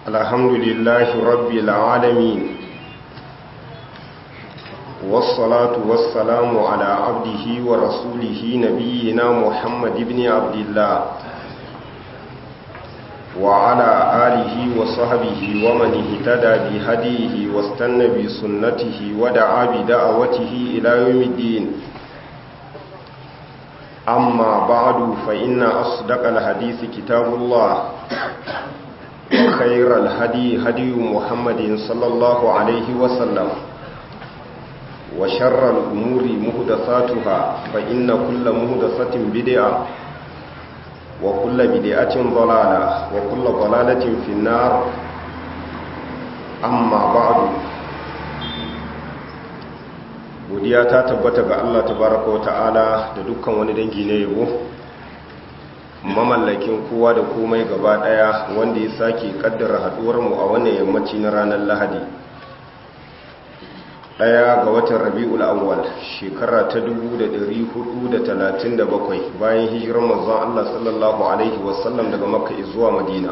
الحمد لله رب العالمين والصلاة والسلام على عبده ورسوله نبينا محمد بن عبد الله وعلى آله وصحبه ومن اهتدى بهديه واستنى بسنته ودعا بدعوته إلى يوم الدين. أما بعد فإن أصدق الحديث كتاب الله وخير الهدي هدي محمد صلى الله عليه وسلم وشر الأمور مهدثاتها فإن كل مهدثة بدعة وكل بدعة ضلالة وكل ضلالة في النار. أما بعد godiya ta tabbata ga Allah tabaraka wa ta'ala da dukkan wani dangi na yabo, mamallakin kowa da komai gaba daya, wanda ya sake kaddara haduwar mu a wannan yammaci na ranar Lahadi 1 ga watan Rabiul Awwal shekara ta 1437 bayan hijirar manzon Allah sallallahu alaihi wasallam daga Makka zuwa Madina,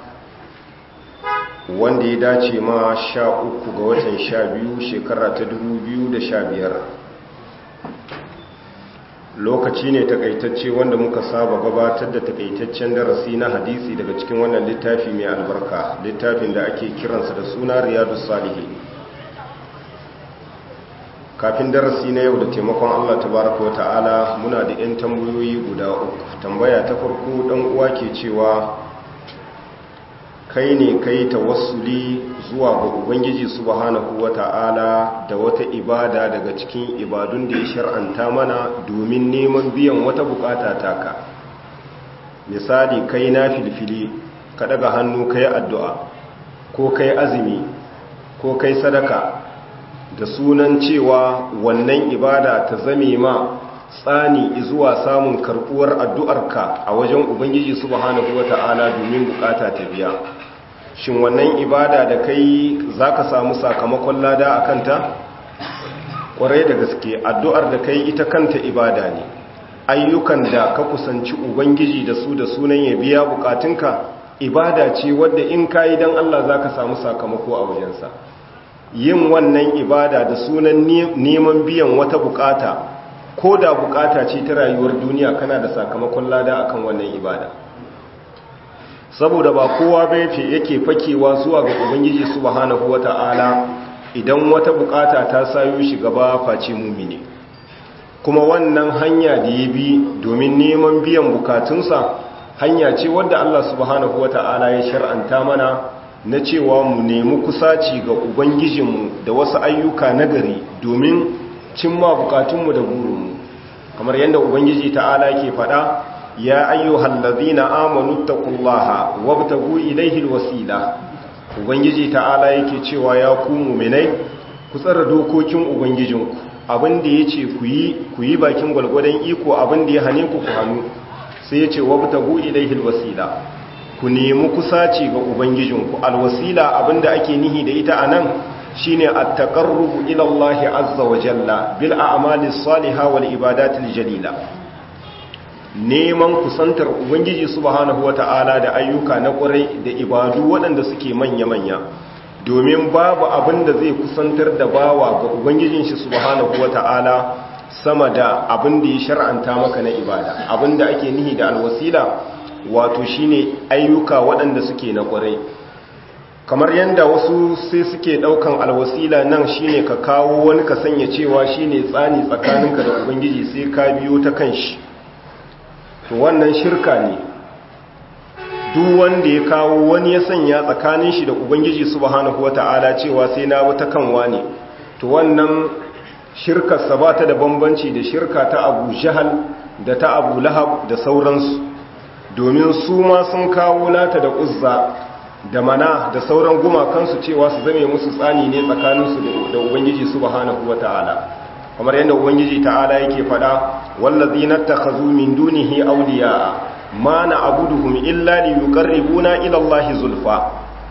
wanda ya dace ma 13 ga watan 12 shekara ta 2015. Lokaci ne takaitacce wanda muka saba gabatar da takaitaccen darasi na hadisi daga cikin wannan littafi mai albarka, littafin da ake kiransa da suna Riyadus Salihin. Kafin darasi na yau da taimakon Allah tabaraka wata'ala muna da 'yan tambayoyi guda uku. Tambaya ta farko dan uwa ke cewa kai ne kai tawassuli zuwa ga Ubangiji subhanahu wata'ala da wata ibada daga cikin ibadun da ya shar'anta mana domin neman biyan wata bukata taka. Misali, kai na filfili ka daga hannu kai addu'a ko kai azumi ko kai sadaka da sunan cewa wannan ibada ta zame ma tsani zuwa samun karbuwar addu'arka a wajen Ubangiji subhanahu wata'ala domin bukata ta biya. Shin wannan ibada da kai za ka samu sakamakon lada a kanta? Ƙwarai da gaske, addu'ar da kai ita kanta ibada ne. Ayyukan da ka kusanci Ubangiji da su da sunan ya biya bukatunka ibada ce wadda in ka yi don Allah za ka samu sakamako a wajensa. Yin wannan ibada da sunan neman biyan wata bukata, ko da bukata ce ta rayuwar duniya, kana da sakamakon lada akan wannan ibada. Saboda ba kowa bai yake fakewa zuwa ga Ubangiji subhanahu wata'ala idan wata bukata ta sayo shi gaba face mumini. Kuma wannan hanya da ya bi domin neman biyan bukatunsa hanya ce wadda Allah subhanahu wata'ala ya shar'anta mana na cewa mu nemi kusaci ga Ubangijinmu da wasu ayyuka nagari domin cimma bukatunmu da burinmu. Kamar yadda Ubangiji ta'ala ke faɗa, ya ayyuhal ladhina amanu taqullaha wabtagu ilayhi alwasila. Ubangiji ta'ala yake cewa ya ku mu'minai ku tsara dokokin ubangijinku, abinda yace ku yi bakin gwalgwadon iko, abinda ya hane ku hannu. Sai yace wabtagu ilayhi alwasila, ku nemi kusaci ga ubangijinku. Alwasila abinda ake nihi da ita anan shine at-taqarrubu ila Allah azza wa jalla bil a'malis salihah wal ibadatil jalila. Neman kusantar Ubangiji subhanahu wata'ala da ayyuka na ƙwarai da ibadu waɗanda suke manya-manya, domin babu abin da zai kusantar da bawa ga Ubangijin shi subhanahu wata'ala sama da abin da ya shar'anta maka na ibada. Abin da ake nihi da alwasila wato shine ayyuka waɗanda suke na ƙwarai. Kamar yadda wasu sai suke ɗaukan alwasila nan shine ka kawo wani ka sanya cewa shine tsani tsakaninka da Ubangiji sai ka biyo ta kanshi. To wannan shirka ne. Duk wanda ya kawo wani ya sanya tsakanin shi da Ubangiji subhanahu wata'ala cewa sai na wata kanwa ne, to wannan shirkarsa ba ta da bambanci da shirka ta Abu Jahal da ta Abu Lahab da sauransu, domin su ma sun kawo Lata da Uzza da Mana da sauran gumakansu cewa su zame musu tsani ne tsakaninsu da Ubangiji subhanahu wata'ala. Kamar yadda Ubangiji ta'ala yake faɗa, wallazina takhazu min dunihi awliya ma na'buduhum illa liyuqarribuna ila Allahi zulfa.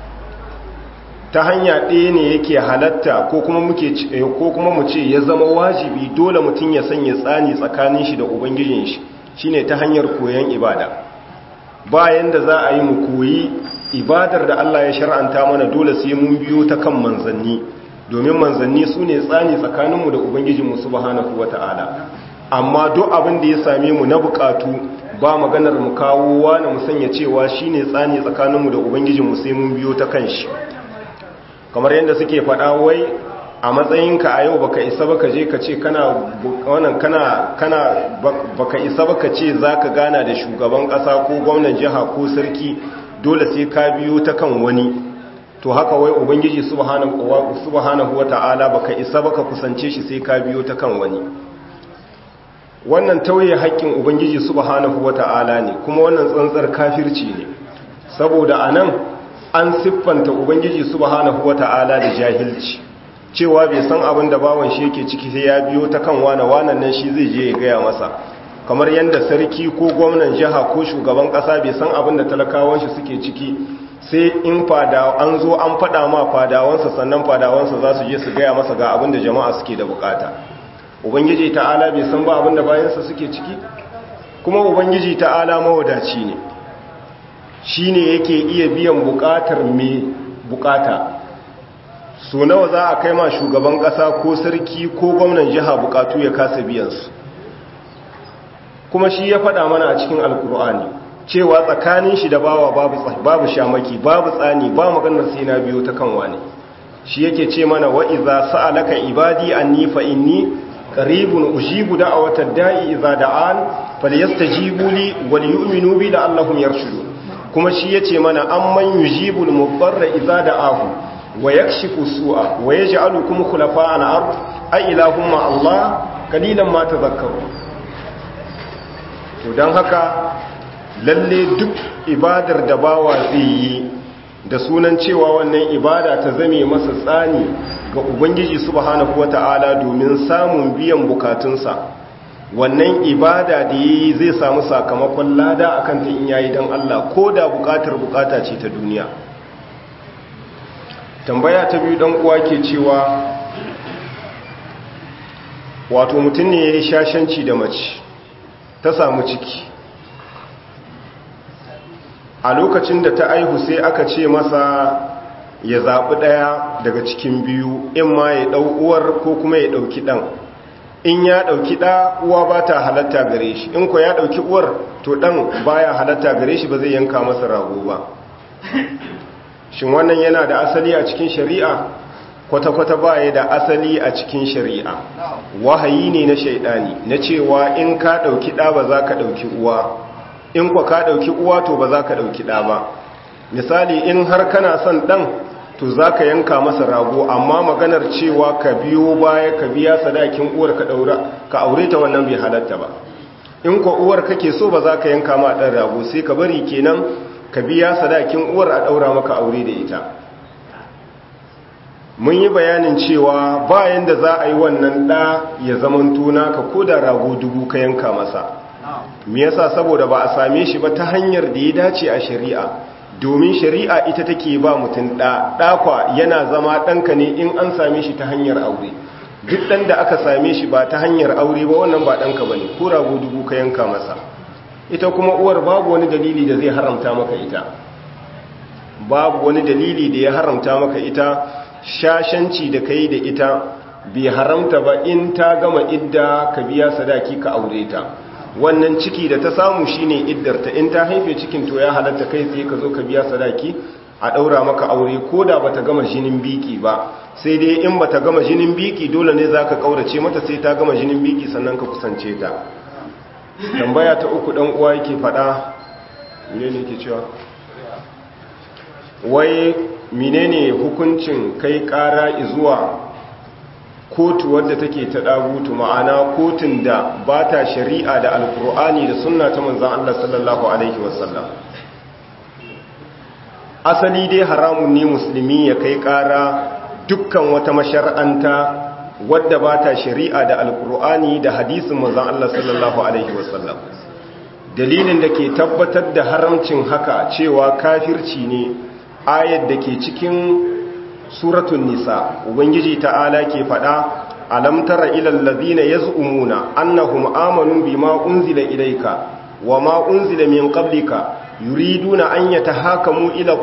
Ta hanya ɗaya ne yake halatta ko kuma mu ce ya zama wajibi dole mutum ya sanya tsani tsakanin shi da ubangijin shi, shine ta hanyar koyon ibada. Bayan da za a yi mu koyi ibadar da Allah ya shar'anta mana dole sai mun biyo ta kan manzanni, domin manzanni su ne tsani tsakaninmu da ubangijinmu subhanahu wata'ala. Amma duk abin da ya same mu na bukatu ba maganar mu kawo wani mu sanya cewa shine tsani tsakaninmu da ubangijinmu, sai mun biyo ta kan shi. Kamar yadda suke faɗa, wai a matsayinka a yau baka isa baka je ka ce baka isa baka ce zaka gana da shugaban ƙasa ko gwamnan jiha ko sarki, dole sai ka biyo ta kan wani. To haka wai ubangiji subhanahu wata'ala baka isa baka kusance shi sai ka biyo ta kan wani. Wannan tauye haƙƙin ubangiji subhanahu wata'ala ne, kuma wannan tsantsar kafirci ne, saboda anan an siffanta ubangiji subhanahu wata'ala da jahilci, cewa bai san abin da bawan shi yake ciki sai ya biyo ta kan wannan nan shi zai je ya gaya masa. Kamar yadda sarki ko gwamnan jiha ko shugaban ƙasa bai san abin da talakawan shi suke ciki sai in an zo an faɗa ma fadawansa, sannan fadawansa za su je su gaya masa ga abin da jama'a suke da bukata. Ubangiji ta'ala bai san ba abin da bayansa suke ciki? Kuma ubangiji ta'ala mawadaci ne, shi ne yake iya biyan bukatar mai bukata. So nawa za a kai ma shugaban ƙasa ko sarki ko gwamnan jiha bukatu ya kasa biyansu? Kuma shi ya faɗa mana a cikin alkur'ani cewa tsakanin shi da bawa babu shamaki, babu tsani, ba maganar sai na biyo ta kan wani. Shi yake ce mana, wa iza sa'alaka ibadi anni fa inni qaribun ujibu da'watad da'i idza da'an falyastajibu li wal yu'minu bi la'allahum yarshudun. Kuma shi yace mana, amman yujibul mudarra idza da'ahu wa yakshifu su'a wa yaj'alukum khulafa'al ard ay ilahum ma Allah qalilan ma tadhakkarun. To dan haka lalle duk ibadar da bawa zai yi da sunan cewa wannan ibada ta zame masa tsani ga ubangiji subhanahu wata'ala domin samun biyan bukatunsa, wannan ibada da yi zai samu sakamakon lada akan ta in yayi dan Allah, ko da bukata ce ta duniya. Tambaya ta biyu, dan uwa ke cewa wato mutum ne yayi shashanci da mace ta samu ciki, a lokacin da ta aihu sai aka ce masa ya zaɓi ɗaya daga cikin biyu, in ma ya ɗau uwar ko kuma ya ɗauki ɗan. In ya ɗauki ɗa, uwa ba ta halatta gare shi, in ko ya ɗauki uwar to ɗan baya halatta gare shi, ba zai yanka masa rago ba. Shin wannan yana da asali a cikin shari'a? Kwata-kwata baya da asali a cikin shari'a. Wahayi ne na shaidani na cewa in ka ɗauki ɗa ba za ka ɗauki uwa, in kwa ka ɗauki uwa to ba za ka ɗauki ɗa ba. Misali, in har kana son ɗan to za ka yanka masa rago, amma maganar cewa ka biyo baya ka biya sadakin uwar ka aure ta, wannan bai halatta ba. In kwa uwar kake so ba za ka yanka ma ɗan rago, sai ka bari kenan ka biya sadakin uwar a ɗaura maka aure da ita. Mun yi bayanin cewa bayan da za a yi wannan ɗa ya zamanto naka ko da rago 1000 ka yanka masa. Me yasa? Saboda ba a same shi ba ta hanyar da ya dace a shari'a, domin shari'a ita take ba mutum ɗakwa yana zama ɗanka ne in an same shi ta hanyar aure. Duk ɗan da aka same shi ba ta hanyar aure ba, wannan ba ɗanka ba ne, ko rago 1000 ka yanka masa. Ita kuma uwar babu wani dalili da zai haramta maka ita, babu wani dalili da ya haramta maka ita. Shashanci da kai da ita bai haramta ba in ta gama idda ka biya sadaki ka aure ta. Wannan ciki da ta samu shine iddarta, in ta haife cikin to ya halatta kai tsaye ka zo ka biya sadaki a daura maka aure, ko da bata gama jinin biki ba. Sai dai in bata gama jinin biki dole ne zaka kaurace mata sai ta gama jinin biki sannan ka kusance ta. Tambaya ta uku, dan uwa yake fada, menene yake cewa? Wai menene hukuncin kai kara zuwa kotu wadda take ta dagutu, ma'ana kotun da ba ta shari'a da alkur'ani da sunna ta manzon Allah sallallahu alaihi wasallam? Asali dai haramun ne musulmi ya kai kara dukkan wata mashar'anta wadda ba ta shari'a da alkur'ani da hadisin manzon Allah sallallahu alaihi wasallam. Dalilin da ke tabbatar da haramcin haka cewa kafirci ne ayat da ke cikin suratul nisa. Ubangiji ta'ala ke fada, alam tara ilal ladina yaz'umuna annahum amanu bima unzila ilayka wama unzila min qablika yuriduna an yatahakamu ila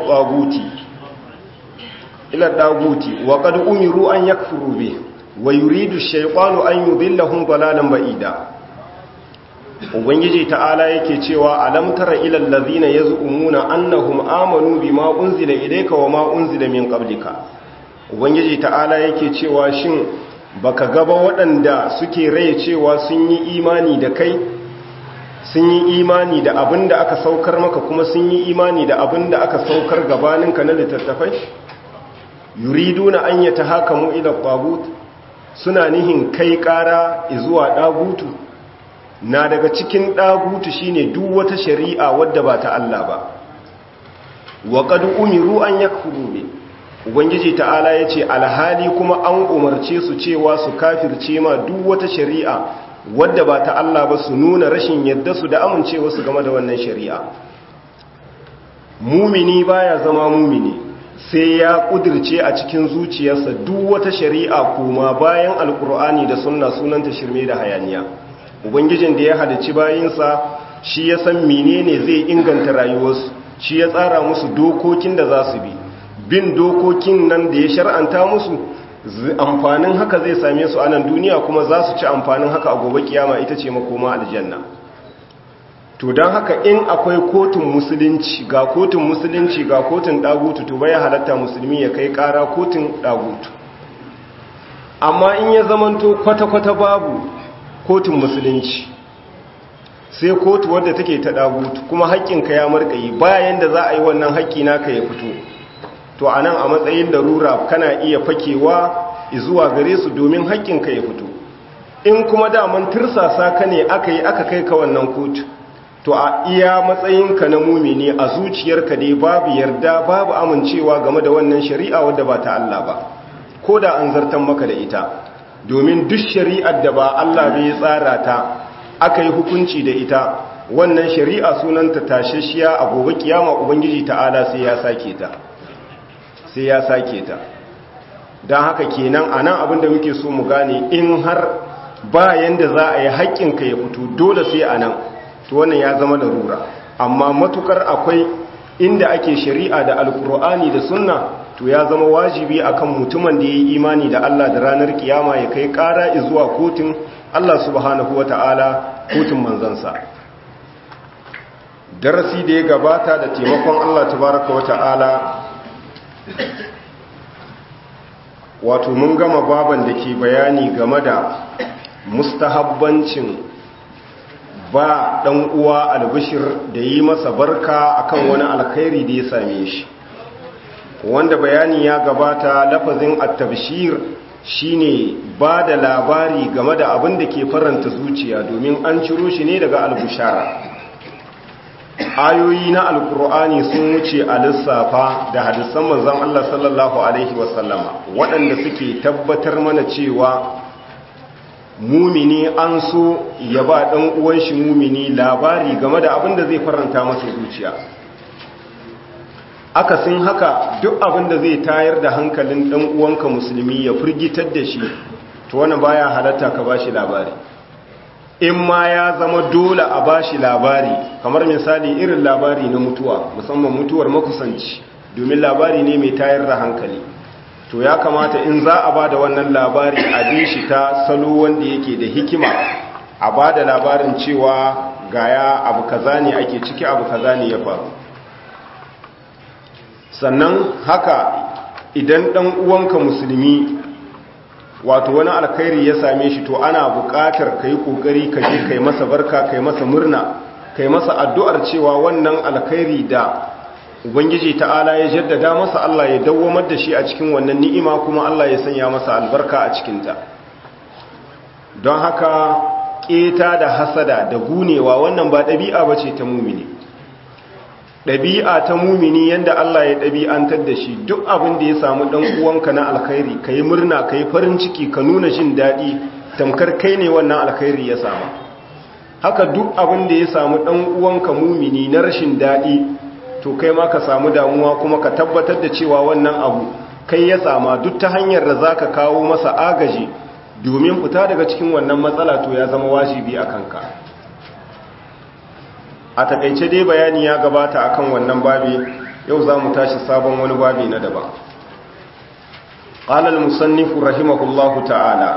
daguti wa qad umiru an yakfuru bi wa yuridu ash-shaytanu an yudillahum dalalan ba'ida. Ubangiji ta'ala yake cewa alam tara ilal ladhina yaz'umuna annahum amanu bima unzila ilayka wa ma unzila min qablika. Ubangiji ta'ala yake cewa shin baka gaba waɗanda suke raye cewa sun yi imani da kai, sun yi imani da abinda aka saukar maka kuma sun yi imani da abinda aka saukar gabaninka na littattafai? Yuriduna an yatahakamu ila tagut, suna nihin kai ƙara zuwa dagutu. Na daga cikin ɗagutu shine duk wata shari'a wadda ba ta Allah ba. Wa qad umiru an yakfuru bi, ubangiji ta'ala yace alhali kuma an umarce su cewa su kafirce ma duk wata shari'a wadda ba ta Allah ba, su nuna rashin yadda su da amincewa su game da wannan shari'a. Mumini baya zama mumini sai ya kudirce a cikin zuciyarsa duk wata shari'a kuma bayan alkur'ani da sunna sunanta shirme da hayaniya. Ubangijin da ya halicci bayinsa shi ya san menene zai inganta rayuwarsu, shi ya tsara musu dokokin da za su bi. Bin dokokin nan da ya shar'anta musu, amfanin haka zai same su a nan duniya kuma za su ci amfanin haka a gobe kiyama, ita ce makoma aljanna. To don haka in akwai kotun musulunci ga kotun dagutu, to bai halatta musulmi ya kai kara kotun dagutu. Amma in ya zamanto kwata-kwata babu kotun musulunci, sai kotu wadda take ta dagutu, kuma haƙƙinka ya marƙayi bayan da za a yi wannan haƙƙi naka ya fito, to a nan a matsayin larura kana iya fakewa zuwa gare su domin haƙƙinka ya fito. In kuma daman tirsasa ka ne aka yi aka kai ka wannan kotu, to a iya matsayinka na mumini a zuciyarka dai babu yarda babu amincewa game da wannan shari'a wadda ba ta Allah ba, ko da an zartan maka da ita. Domin duk shari'ar da ba Allah bai tsara ta aka yi hukunci da ita, wannan shari'a sunanta tashashiya a gobe kiyama, ubangiji ta'ala sai ya sake ta. Don haka kenan anan abinda muke so mu gane, in har bayan da za a yi haƙƙinka ya fito dole sai anan, to wannan ya zama larura. Amma matukar akwai inda ake shari'a da alkur'ani da sunna, to ya zama wajibi akan mutumin da ya yi imani da Allah da ranar kiyama ya kai ƙara zuwa kotun Allah subhanahu wa ta'ala, kotun manzansa. Darasi da ya gabata da taimakon Allah tabaraka wa ta'ala, wato mun gama baban da ke bayani game da mustahabbancin ba ɗan uwa albishir da yi masa barka akan wani alkhairi da ya same shi, wanda bayani ya gabata. Lafazin at-tabshir shine ba da labari game da abin da ke faranta zuciya, domin an ciro shi ne daga al-bushara. Ayoyi na alkur'ani sun wuce a lissafa da hadisan manzon Allah sallallahu alaihi wasallama waɗanda suke tabbatar mana cewa mumini an so ya ba ɗan uwan shi mumini labari game da abin da zai faranta masa zuciya. Akasin haka, duk abin da zai tayar da hankalin ɗan uwanka musulmi ya firgitar da shi, to wannan baya halatta ka bashi labari. In ma ya zama dole a bashi labari, kamar misali irin labari na mutuwa, musamman mutuwar makusanci, domin labari ne mai tayar da hankali, to ya kamata in za a ba da wannan labari a bi shi ta salo wanda yake da hikima, a ba da labarin cewa gaya abu kaza ne ake ciki, abu kaza ne ya faru. Sannan haka idan ɗan uwanka musulmi wato wani alkhairi ya same shi, to ana buƙatar ka yi ƙoƙari ka je kai masa barka, kai masa murna, kai masa addu'ar cewa wannan alkhairi da Ubangiji ta'ala ya jaddada masa, Allah ya dawwamar da shi a cikin wannan ni'ima, kuma Allah ya sanya masa albarka a cikinta. Don haka ƙeta da hasada da gunewa wannan ba ɗabi'a ba ce ta mumini. Ɗabi'a ta mumini yadda Allah ya ɗabi'antar da shi, duk abin da ya samu ɗan uwanka na alkhairi ka yi murna, ka yi farin ciki, ka nuna jin daɗi, tamkar kai ne wannan alkhairi ya samu. Haka duk abin da ya samu ɗan uwanka mumini na rashin daɗi, to kai ma ka samu damuwa, kuma ka tabbatar da cewa wannan abu kai ya sama, duk ta hanyar da za ka kawo masa agaji domin fita daga cikin wannan matsala, to ya zama wajibi a kanka. a takaice dai bayani ya gabata akan wannan babi, yau za mu tashi sabon wani babi na daban. qala al-musannif rahimahullahu ta'ala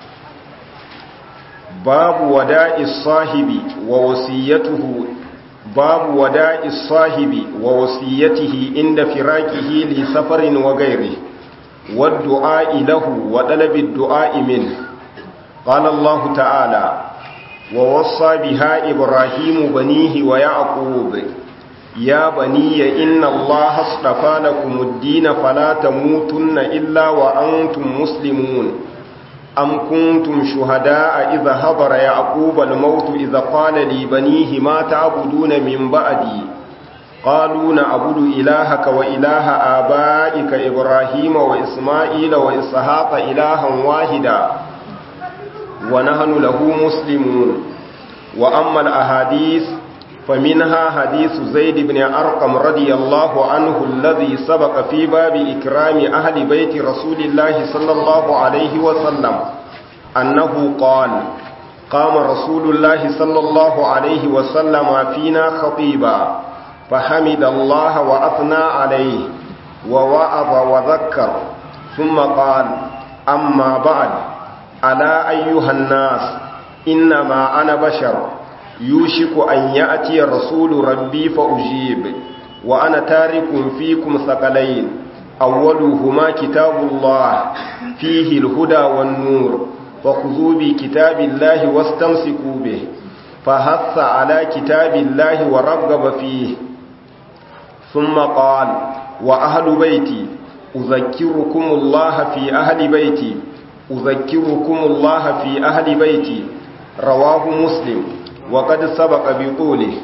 babu wada'is sahibi wa wasiyatuhu babu wada'is sahibi wa wasiyatihi inda firaqihi li safarin wa ghairihi wad du'a lahu wa talabi ad-du'a minhu. qala Allah ta'ala ووصى بها إبراهيم بنيه ويعقوب يا بني إن الله اصطفى لكم الدين فلا تموتن إلا وأنتم مسلمون أم كنتم شهداء إذا حضر يعقوب الموت إذا قال لبنيه ما تعبدون من بعدي قالوا نعبد إلهك وإله آبائك إبراهيم وإسماعيل وإسحاق إلها واحدا ونحن له مسلمون. وأما الأحاديث فمنها حديث زيد بن أرقم رضي الله عنه الذي سبق في باب إكرام أهل بيت رسول الله صلى الله عليه وسلم أنه قال قام رسول الله صلى الله عليه وسلم فينا خطيبا فحمد الله وأثنى عليه ووعظ وذكر ثم قال أما بعد ألا أيها الناس إنما أنا بشر يوشك أن يأتي رسول ربي فأجيب وأنا تارك فيكم ثقلين أولهما كتاب الله فيه الهدى والنور فخذوا بكتاب الله واستمسكوا به فحث على كتاب الله ورغب فيه ثم قال وأهل بيتي أذكركم الله في أهل بيتي أذكركم الله في أهل بيتي رواه مسلم وقد سبق بطوله.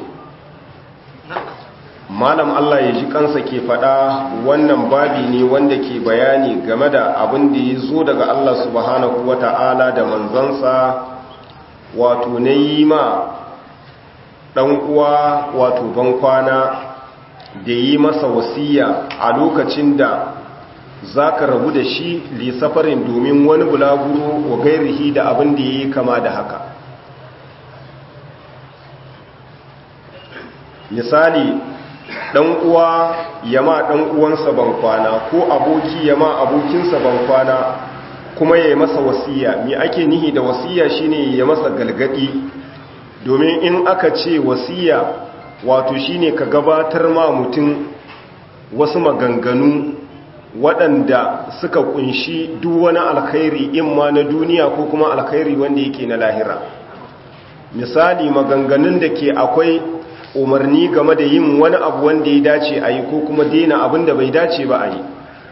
malam Allah ya ji kansa ke fada wannan babi ne wanda ke bayani game da abin da ya zo daga Allah subhanahu wata'ala da manzansa, wato na yi ma ɗan uwa wato bankwana da yi masa wasiya a lokacin da za ka rabu da shi lissafarin domin wani bulaguro wa gairihi da abin da ya yi kama da haka. Misali, ɗan uwa ya ma ɗan uwansa bankwana ko aboki ya ma abokinsa bankwana kuma ya yi masa wasiya. Me ake nihi da wasiya shine ya masa galgadi, domin in aka ce wasiya wato shine ka gabatar ma mutum wasu maganganu waɗanda suka kunshi duk wani alkhairi imma na duniya ko kuma alkhairi wanda yake na lahira. Misali, maganganun da ke akwai umarni game da yin wani abu wanda ya dace a yi ko kuma daina abin da bai dace ba a yi.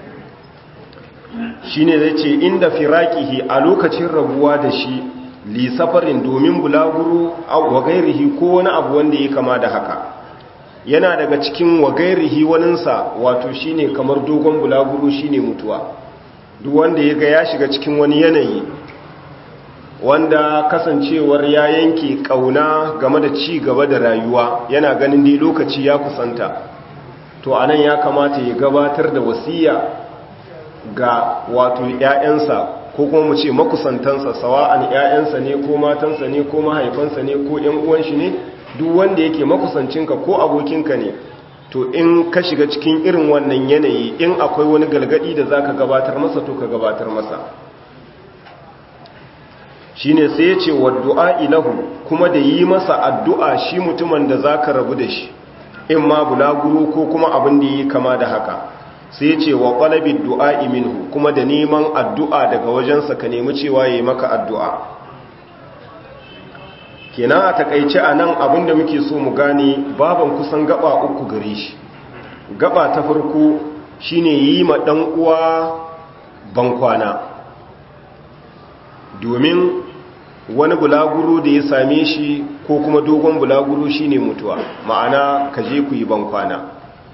Shi ne zai ce inda firaƙihi a lokacin rabuwa da shi lisafarin domin bulaguro wa gairihi ko wani abu wanda ya kama da haka. Yana daga cikin wa gairihi waninsa wato shi ne kamar dogon bulaguro shi ne mutuwa. Duk wanda ya ga ya shiga cikin wani yanayi wanda kasancewar ya yanke kauna game da ci gaba da rayuwa, yana ganin dai lokaci ya kusanta, to anan ya kamata ya gabatar da wasiya ga wato ƴaƴansa ko kuma mu ce makusantansa, sawa'an ƴaƴansa ne ko matansa ne ko mahaifansa ne ko ƴan uwan shi ne, duk wanda yake makusancinka ko abokinka ne, to in ka shiga cikin irin wannan yanayi, in akwai wani galgadi da zaka gabatar masa to ka gabatar masa. Shine sai ya ce wa du'a ilahu, kuma da yi masa addu'a shi mutumin da za ka rabu da shi, in ma bulaguro ko kuma abin da yi kama da haka. Sai ya ce wa ƙwalabin du'a minhu, kuma da neman addu'a daga wajensa ka nemi cewa ya yi maka addu'a. Kenan a takaice a nan abin da muke so mu gane baban kusan gaba uku gare shi. Gaba ta farko shine yi ma ɗan uwa bankwana, domin wani bulaguro da ya same shi ko kuma dogon bulaguro shine mutuwa, ma'ana ka je ku yi bankwana.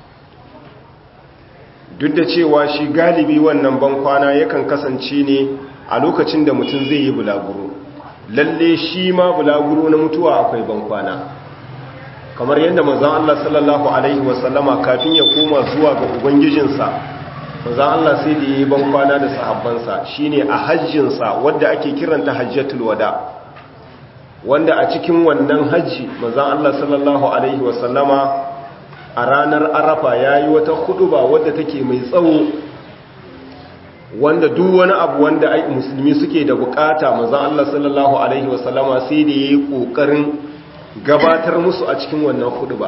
Duk da cewa shi galibi wannan bankwana yakan kasance ne a lokacin da mutum zai yi bulaguro, lalle shi ma bulaguro na mutuwa akwai bankwana, kamar yadda manzon Allah sallallahu alaihi wasallama kafin ya koma zuwa ga ubangijinsa, manzon Allah sai da yayi bankwana da sahabbansa shine a hajjinsa wadda ake kiranta hajjatul wada. wanda a cikin wannan hajji manzon Allah sallallahu alaihi wasallama a ranar Arafa yayi wata huduba wadda take mai tsawo, wanda duk wani abu wanda musulmi suke da bukata manzon Allah sallallahu alaihi wasallama sai da yayi kokarin gabatar musu a cikin wannan huduba.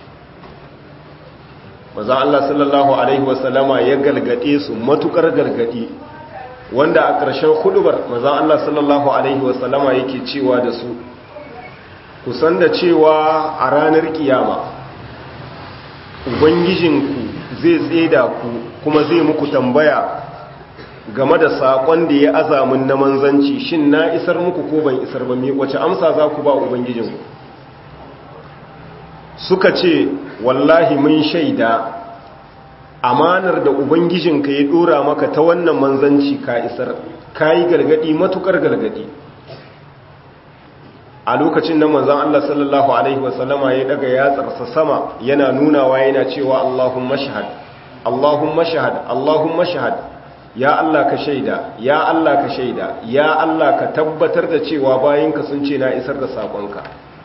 Manzon Allah sallallahu alaihi wasallama ya galgade su matukar gargadi, wanda a ƙarshen hudubar manzon Allah sallallahu alaihi wasallama yake cewa da su, ku san da cewa a ranar kiyama ubangijinku zai tseda ku kuma zai muku tambaya game da saƙon da ya azamin na manzanci, shin na isar muku ko ban isar ba, wace amsa za ku ba ubangijinku? Suka ce wallahi mun shaida amanar da ubangijinka ya dora maka ta wannan manzanci ka isar, ka yi gargadi matukar gargadi. A lokacin nan manzan Allah sallallahu alaihi wasallama ya daga yatsarsa sama yana nunawa yana cewa Allahumma shahad, Allahumma shahad, Allahumma shahad, ya Allah ka shaida, ya Allah ka shaida, ya Allah ka tabbatar da cewa bayinka sun ce na isar da saƙonka.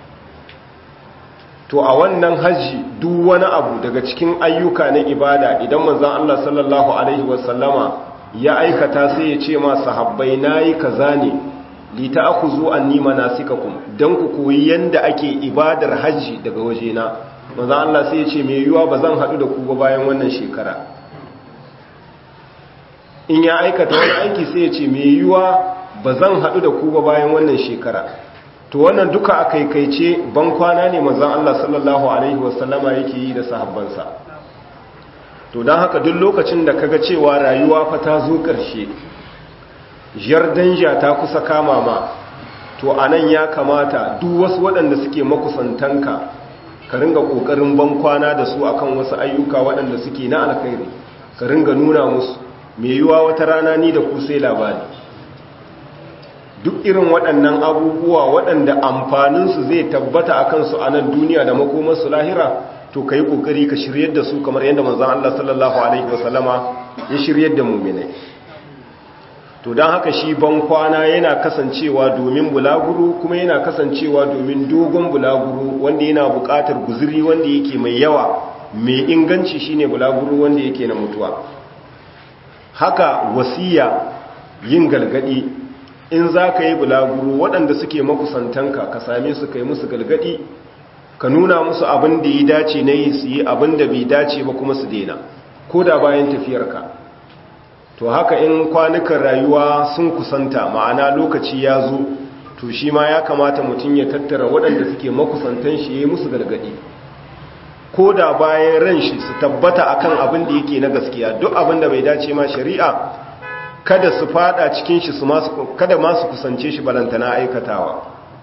To a wannan hajji duk wani abu daga cikin ayyuka na ibada idan manzon Allah sallallahu alaihi wasallama ya aikata sai ya ce ma sahabbai nayi kaza ne li ta'khudhu anni manasikakum dan ku koyi yanda ake ibadar hajji daga wajena. Manzon Allah sai ya ce me yiwa bazan hadu da ku ba bayan wannan shekara. In ya aikata wani aiki sai ya ce me yiwa bazan hadu da ku ba bayan wannan shekara. To wannan duka a kaikaice ban kwana ne manzon Allah sallallahu alaihi wasallama yake yi da sahabbansa. To don haka duk lokacin da kaga cewa rayuwa fa ta zo ƙarshe, jardanja ta kusa kama ma, to anan ya kamata duk wasu waɗanda suke makusantanka ka ringa ƙoƙarin ban kwana da su akan wasu ayyuka waɗanda suke na alkhairi, ka ringa nuna musu me yiwa wata rana ni da ku sai labari. Duk irin waɗannan abubuwa waɗanda amfaninsu zai tabbata a kansu a nan duniya da makomarsu lahira, to ka yi ƙoƙari ka shiryar da su kamar yadda manzan Allah sallallahu Alaihi wasallama ya shiryar da muminai. To don haka shi ban kwana yana kasancewa domin bulaguro kuma yana kasancewa domin dogon bulaguro wanda yana buƙatar guzuri wanda yake mai yawa, mai inganci shine bulaguro wanda yake na mutuwa. Haka wasiya yin galgadi, in za ka yi bulaguro waɗanda suke makusantanka ka same su ka yi musu galgadi, ka nuna musu abin da ya dace na yi su yi, abin da bai dace ba kuma su daina, ko da bayan tafiyarka. To haka in kwanukan rayuwa sun kusanta, ma'ana lokaci ya zo, to shi ma ya kamata mutum ya tattara waɗanda suke makusantan shi ya yi musu galgadi, ko da bayan ran shi su tabbata akan abin da yake na gaskiya. Duk abin da bai dace ma shari'a kada su fada cikin shi, kada ma su kusance shi balantana aikatawa.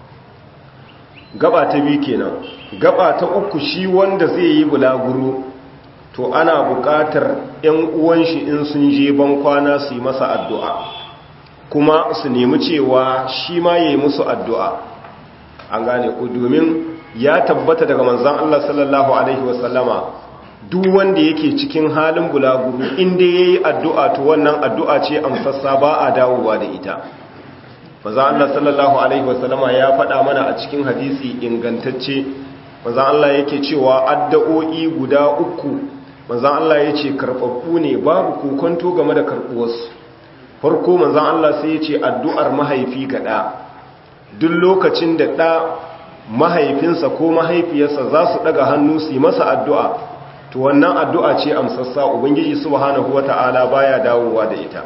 Gaba ta biyu kenan. Gaba ta uku, shi wanda zai yi bulaguro, to ana buƙatar 'yan uwan shi in sun je ban kwana su yi masa addu'a, kuma su nemi cewa shi ma yayi musu addu'a. An gane ku, domin ya tabbata daga manzon Allah sallallahu alaihi wasallama duk wanda yake cikin halin bulaguro inda yayi addu'a to wannan addu'a ce amsassa ba a dawowa da ita. Manzon Allah sallallahu alaihi wasallama ya faɗa mana a cikin hadisi ingantacce, manzon Allah yake cewa addu'o'i guda uku manzon Allah yace karɓaɓɓu ne, babu kokonto game da karɓuwarsu. Farko manzon Allah sai yace addu'ar mahaifi ga ɗa. Duk lokacin da ɗa mahaifinsa ko mahaifiyarsa za su ɗaga hannu su yi masa addu'a, to wannan addu'a ce amsassa, ubangiji subhanahu wata'ala baya dawowa da ita.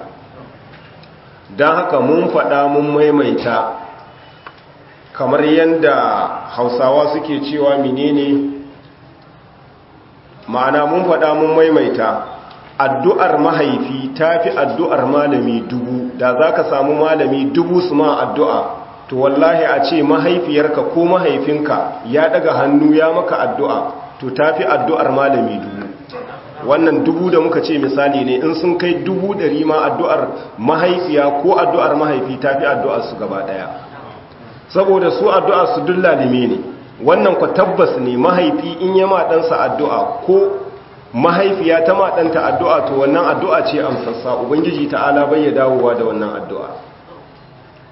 Don haka mun faɗa mun maimaita, kamar yadda Hausawa suke cewa menene, ma'ana mun faɗa mun maimaita, addu'ar mahaifi ta fi addu'ar malami dubu. Da za ka samu malami dubu su ma addu'a, to wallahi a ce mahaifiyarka ko mahaifinka ya ɗaga hannu ya maka addu'a, to ta fi addu'ar malami dubu. Wannan dubu da muka ce misali ne, in sun kai 100 ma addu'ar mahaifiya ko addu'ar mahaifi ta fi addu'ar su gaba ɗaya, saboda su addu'ar su duk lalime ne. Wannan kwa tabbas ne, mahaifi in ya maɗansa addu'a ko mahaifiya ta maɗanta addu'a, to wannan addu'a ce amsassa, ubangiji ta'ala bai ya dawowa da wannan addu'a.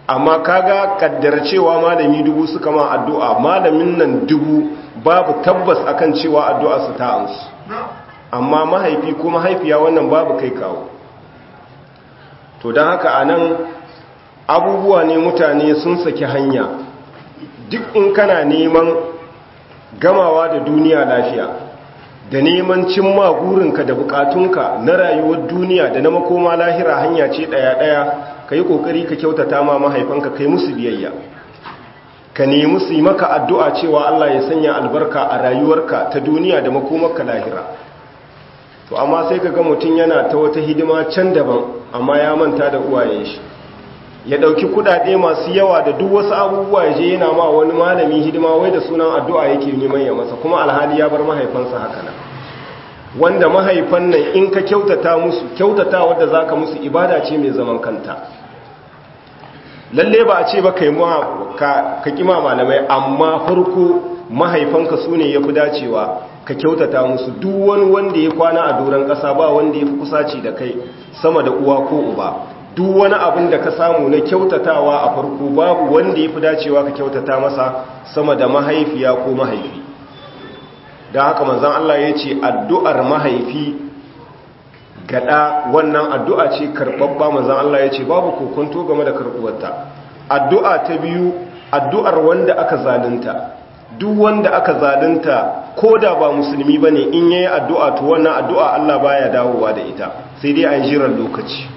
amma kaga kaddar cewa malami 1000 suka ma addu'a, malamin nan 1000 babu tabbas akan cewa addu'a su ta amsu, amma mahaifi ko mahaifiya wannan babu kai kawo. To don haka anan abubuwa ne mutane sun saki hanya, duk in kana neman gamawa da duniya lafiya da neman cimma gurinka da bukatunka na rayuwar duniya da na makoma lahira, hanya ce ɗaya-ɗaya. ka yi ƙoƙari ka kyautata ma mahaifanka, kai musu biyayya, ka nemi su yi maka addu'a cewa Allah ya sanya albarka a rayuwarka ta duniya da makomarka lahira. To amma sai ka ga mutum yana ta wata hidima can daban, amma ya manta da uwayen shi, ya ɗauki kuɗaɗe masu yawa da duk wasu abubuwa ya je yana ma wani malami hidima wai da sunan addu'a yake neman ya masa, kuma alhali ya bar mahaifansa haka nan. Wanda mahaifan nan in ka kyautata musu, kyautata wadda za ka musu ibada ce mai zaman kanta. Lalle ba a ce ba ka kima malamai, amma farko mahaifanka su ne ya fi dacewa ka kyautata musu. Duk wani wanda ya kwana a doron ƙasa ba wanda ya fi kusaci da kai sama da uwa ko uba. Duk wani abin da ka samu na kyautatawa a farko babu wanda ya fi dacewa ka kyautata masa sama da mahaifiya ko mahaifi. Da haka manzan Allah ya ce addu'ar mahaifi gada wannan addu'a ce karɓaɓɓa. manzan Allah ya ce babu kokonto game da karɓuwarta. Addu'a ta biyu, addu'ar wanda aka zalunta. Duk wanda aka zalunta ko da ba musulmi ba ne, in yayi addu'a to wannan addu'a Allah baya dawowa da ita, sai dai a yi jiran lokaci.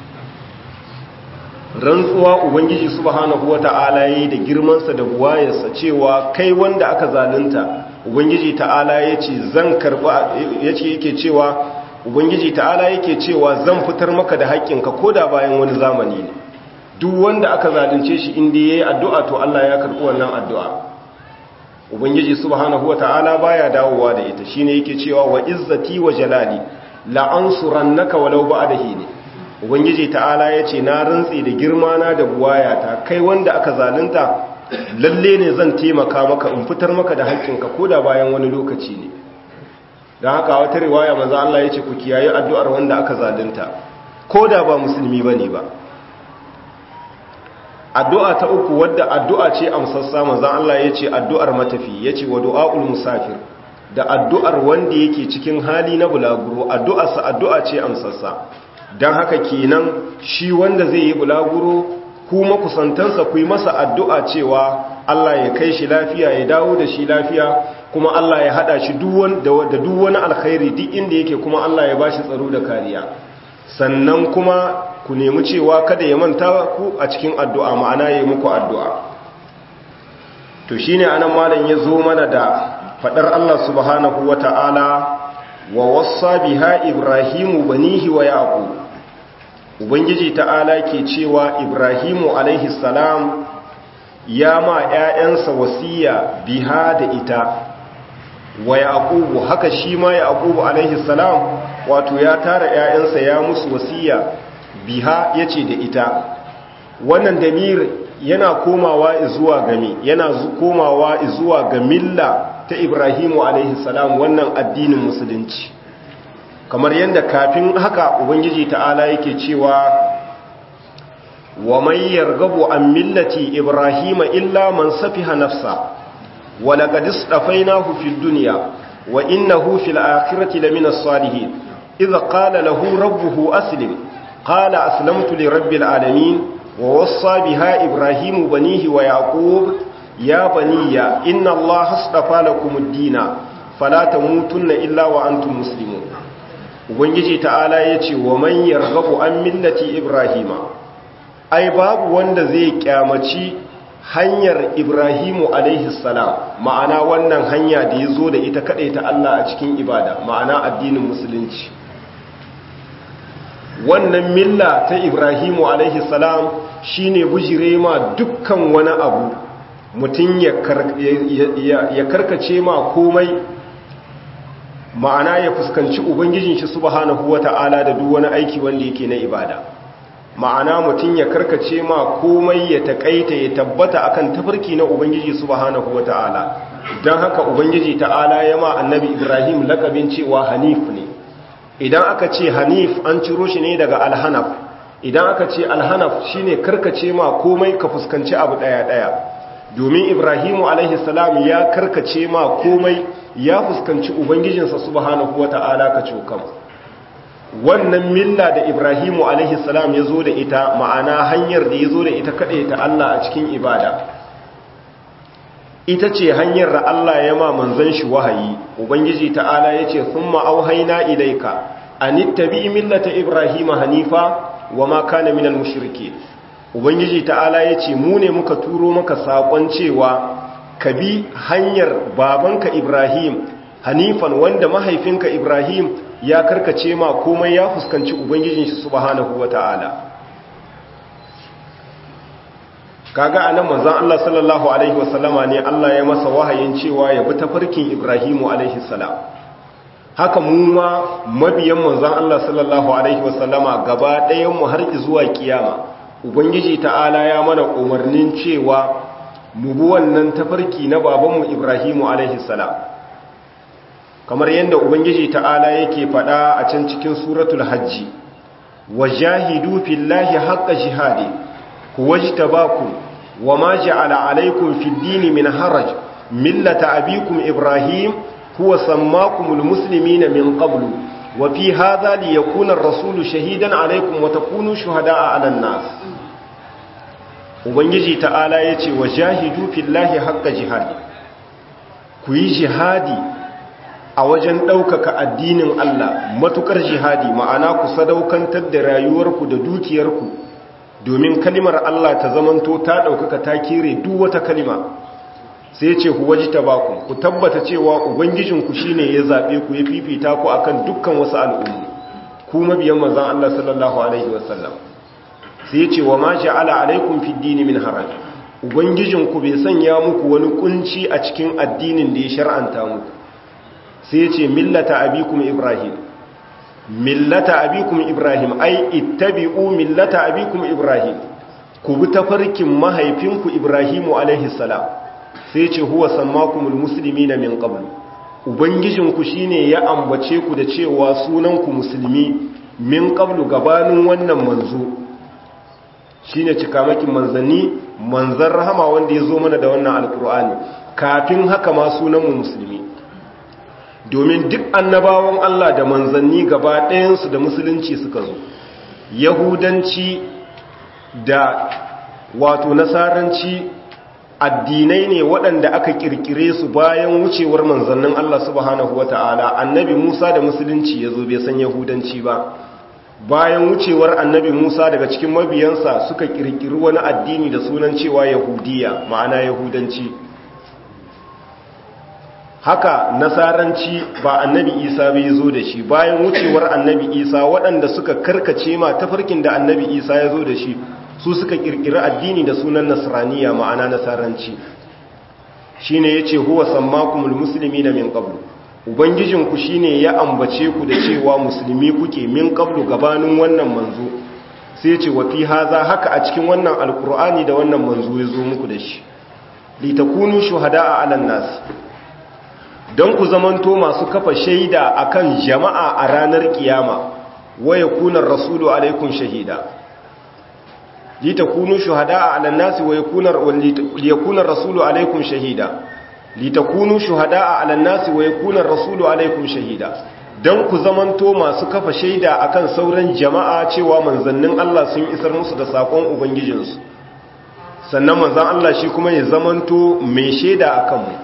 Rantsuwa Ubangiji subhanahu wata'ala yayi da girmansa da buwayarsa cewa kai wanda aka zalunta, Ubangiji ta'ala yace zan karba, yake cewa Ubangiji ta'ala yake cewa zan fitar maka da haƙƙinka koda bayan wani zamani ne. Duk wanda aka zalunce shi inda yayi addu'a to Allah ya karbi wannan addu'a. Ubangiji subhanahu wata'ala baya dawowa da ita, shine yake cewa wa izzati wa jalali la ansurannaka walau ba'da hini. Ubangiji ta'ala yace na rantsi da girma na da buwayata, kai wanda aka zalunta lalle ne zan taimaka maka in fitar maka da haƙƙinka koda bayan wani lokaci ne. Don haka wata riwaya manzo Allah yace ku kiyaye addu'ar wanda aka zalunta koda ba musulmi bane ba. Addu'a ta uku wadda addu'a ce amsassa, manzo Allah yace addu'ar matafi, yace wa du'aul musafir, da addu'ar wanda yake cikin hali na bulaguro, addu'arsa addu'a ce amsassa. Don haka kenan shi wanda zai yi bulaguro, ku makusantansa ku yi masa addu'a cewa Allah ya kai shi lafiya, ya dawo da shi lafiya, kuma Allah ya hada shi da duk wani alkhairi duk inda yake, kuma Allah ya bashi tsaro da kariya. Sannan kuma ku nemi cewa kada ya manta ku a cikin addu'a, ma'ana ya yi muku addu'a. To shine anan malam ya zo mana da fadar Allah subhanahu wata'ala wa wassa biha Ibrahimu banihi wa Yaqub. Ubangiji ta'ala ke cewa Ibrahimu alaihi salam ya ma ‘ya'yansa wasiya biha da ita, wa Yaqubu haka shi ma Yaqubu alaihi salam wato ya tara ‘ya'yansa ya musu wasiya biha yace da ita. Wannan damir yana komawa zuwa game, yana komawa zuwa ga milla ta Ibrahimu alaihi salam, wannan addinin musulunci. Kamar yadda kafin haka Ubangiji ta'ala yake cewa wa man yarghabu an millati Ibrahima illa man safiha nafsa wa laqad istafainahu fid dunya wa innahu fil akhirati lamina salihin idh qala lahu rabbuhu aslim qala aslamtu li rabbil alamin wa wassa biha Ibrahimu banihi wa Yaqub ya baniya inna Allaha astafa lakumud-dina fala tamutunna illa wa antum muslimun. Ubangiji ta'ala ya ce wa man yarghabu an millati Ibrahima, ai babu wanda zai kyamaci hanyar Ibrahimu alaihi salam, ma'ana wannan hanya da ya zo da ita kaɗai ta Allah a cikin ibada, ma'ana addinin musulunci. Wannan milla ta Ibrahimu alaihi salam shine bujire ma dukkan wani abu, mutum ya karkace ma komai, ma'ana ya fuskanci ubangijin shi subhanahu wata'ala da duk wani aiki wanda yake na ibada. Ma'ana mutum ya karkace ma komai, ya takaita, ya tabbata akan tafarki na ubangiji subhanahu wata'ala. Don haka ubangiji ta'ala ya ma annabi Ibrahim lakabin cewa hanif ne. Idan aka ce hanif an ciro shi ne daga alhanaf, idan aka ce alhanaf shine karkace ma komai ka fuskanci abu daya domin Ibrahimu alaihi salam ya karkace ma komai ya fuskanci ubangijinsa subhanahu wata'ala ka cokam. Wannan milla da Ibrahimu alaihi salam ya zo da ita, ma'ana hanyar da ya zo da ita kaɗai ta Allah a cikin ibada, ita ce hanyar da Allah ya ma manzon shi wahayi. Ubangiji ta'ala ya ce thumma auhayna ilayka anittabi millata Ibrahima hanifa wa ma kana minal mushrikeen. Ubangiji ta'ala ya ce mu ne muka turo maka saƙon cewa ka bi hanyar babanka Ibrahim hanifan, wanda mahaifinka Ibrahim ya karkace ma komai ya fuskanci ubangijin shi subhanahu wata'ala. Kaga anan manzon Allah sallallahu alaihi wasallama ne Allah ya masa wahayin cewa ya bi tafarkin Ibrahimu alaihi salam. Haka mu ma mabiyan manzon Allah sallallahu alaihi wasallama gaba ɗayan mu har zuwa kiyama ubangiji ta'ala ya mana umarnin cewa mu bi wannan tafarki na babanmu Ibrahimu alaihi salam. Kamar yadda ubangiji ta'ala yake faɗa a can cikin suratul hajji, wajahidu fillahi haqqa jihadi wajtabakum wama ja'ala alaykum fid dini min haraj millata abikum Ibrahim huwa sammakumul muslimina min qablu wa fi hadha liyakuna ar-rasulu shahidan alaykum wa takunu shuhada'a 'alan nas. Ubangiji ta'ala yace wajahidu fillahi haqqa jihadi, ku yi jihadi a wajen ɗaukaka addinin Allah matukar jihadi, ma'ana ku sadaukantar da rayuwarku da dukiyarku domin kalimar Allah ta zamanto ta ɗaukaka ta kere duk wata kalima. Sai ce ku wajita baku, ku tabbata cewa ubangijinku shine ya zaɓe ku ya fifita ku akan dukkan wasu al'ummu, ku mabiyan manzon Allah sallallahu alaihi wasallam. Sai ce wa ma ja'ala alaikum fid dini min haraj, ubangijinku bai sanya muku wani kunci a cikin addinin da ya shar'anta muku. Sai ce millata abikum Ibrahim, millata abikum Ibrahim ai ittabi'u millata abikum Ibrahim, ku bi tafarkin mahaifinku Ibrahimu alaihi salam. Sai ce huwa sammakumul muslimina min qabl, ubangijinku shine ya ambace ku da cewa sunanku musulmi min qablu gabanin wannan manzo, shine cikamakin manzanni, manzan rahama wanda ya zo mana da wannan alkur'ani. Kafin haka ma sunanmu musulmi, domin duk annabawan Allah da manzanni gaba ɗayansu da musulunci suka zo. Yahudanci da wato nasaranci addinai ne waɗanda aka kirkire su bayan wucewar manzannin Allah subhanahu wata'ala. Annabi Musa da musulunci ya zo bai san Yahudanci ba. Bayan wucewar annabi Musa daga cikin mabiyansa suka kirkiri wani addini da sunan cewa Yahudiya, ma'ana Yahudanci. Haka nasaranci ba annabi Isa bai zo da shi, bayan wucewar annabi Isa waɗanda suka karkace ma tafarkin da annabi Isa ya zo da shi su suka kirkiri addini da sunan nasraniya, ma'ana nasaranci. Shine yace huwa sammakumul muslimina min qablu, ubangijinku shine ya ambace ku da cewa musulmi kuke min qablu gabanin wannan manzo. Sai yace wa fi haza, haka a cikin wannan alqur'ani da wannan manzo ya zo muku da shi, litakunu shuhada'a 'alan nas, don ku zamanto masu kafa shaida akan jama'a a ranar kiyama, wa yakuna ar-rasulu alaikum shahida. litakunu shuhada'a 'alan nasi wa yakuna ar-rasulu alaykum shahida, litakunu shuhada'a 'alan nasi wa yakuna ar-rasulu alaykum shahida, dan ku zamanto masu kafa shaida akan sauran jama'a cewa manzannin Allah sun isar musu da sakon ubangijinsu, sannan manzan Allah shi kuma ya zamanto mai shaida akan mu.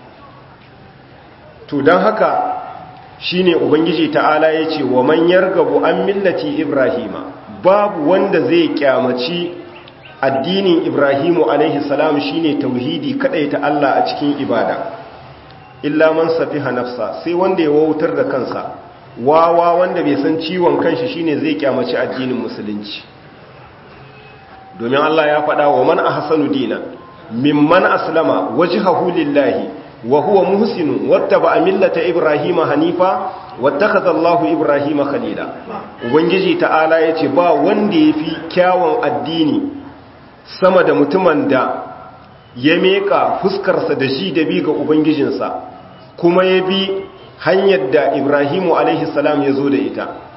To dan haka shine ubangiji ta'ala yace wa man yargabu an millati ibrahima, babu wanda zai kyamaci addinin Ibrahimu alaihi salam shine tauhidi ta Allah a cikin ibada, illa man safiha nafsa, sai wanda ya wautar da kansa, wawa wanda bai san ciwon kanshi shine zai kyamaci addinin musulunci. Domin Allah ya faɗa wa man ahsanu dinan mimman aslama wajhahu lillahi wa huwa muhsinun wattaba'a millata Ibrahima hanifa wattakaza Allahu Ibrahima khalila. Ubangiji ta'ala yace ba wanda yafi kyawun addini sama da mutumin da ya meka fuskarsa da shi da bi ga ubangijinsa, kuma ya bi hanyar da Ibrahimu alaihi salam ya zo da ita.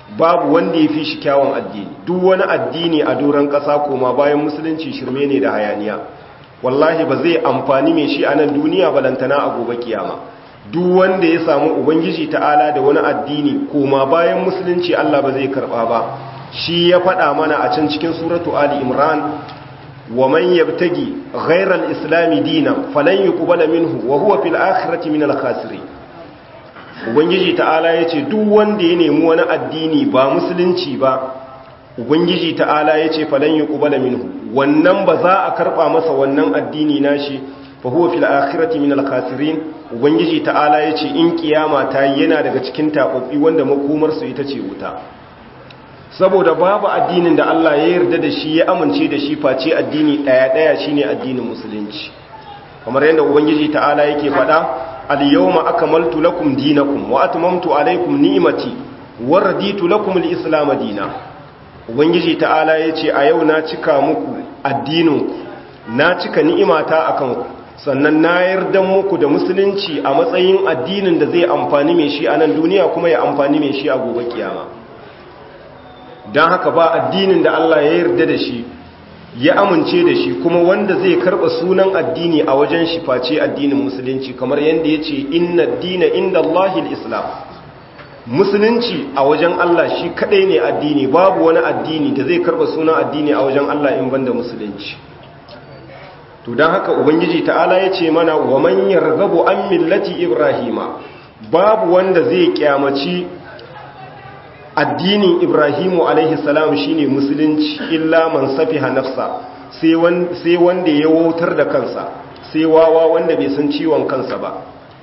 babu wanda ya fi shi kyawun addini. Duk wani addini a doron ƙasa koma bayan musulunci shirme ne da hayaniya, wallahi ba zai amfani mai shi a nan duniya balantana a gobe kiyama. Duk wanda ya samu ubangiji ta'ala da wani addini koma bayan musulunci Allah ba zai karba ba. Shi ya faɗa mana a can cikin suratu Ali Imran, wa man yabtagi ghayra al-islam dinan falan yuqbala minhu wa huwa fil akhirati min al-khasirin. Ubangiji ta'ala yace duk wanda ya nemi wani addini ba musulunci ba, ubangiji ta'ala yace falan yuqbala minhu, wannan ba za a karba masa wannan addini nashi, fa huwa fil akhirati min al-khasirin. Ubangiji ta'ala yace in kiyama ta yana daga cikin tababbi wanda makomar su ita ce wuta. Saboda babu addinin da Allah ya yarda da shi ya amince da shi face addini daya shine addinin musulunci. Kamar yadda ubangiji ta'ala yake faɗa, al-yawma akmaltu lakum dinakum wa atmamtu alaykum ni'mati wa raditu lakum al-islam dinan. Ubangiji ta'ala yace a yau na cika muku addininku, na cika ni'imata akan ku, sannan na yarda muku da musulunci a matsayin addinin da zai amfani mai shi a nan duniya kuma ya amfani mai shi a gobe kiyama. Don haka ba addinin da Allah ya yarda da shi ya amince da shi kuma wanda zai karba sunan addini a wajen shi face addinin musulunci, kamar yadda ya ce inna dina inda Allahil Islam. Musulunci a wajen Allah shi kadai ne addini, babu wani addini da zai karba sunan addini a wajen Allah in banda musulunci. To don haka ubangiji ta'ala ya ce mana wa man yarghabu an millati Ibrahima, babu wanda zai kyamaci addinin Ibrahimu alaihi salam shine musulunci illa man safiha nafsa, sai wanda ya wautar da kansa, sai wawa wanda bai san ciwon kansa ba.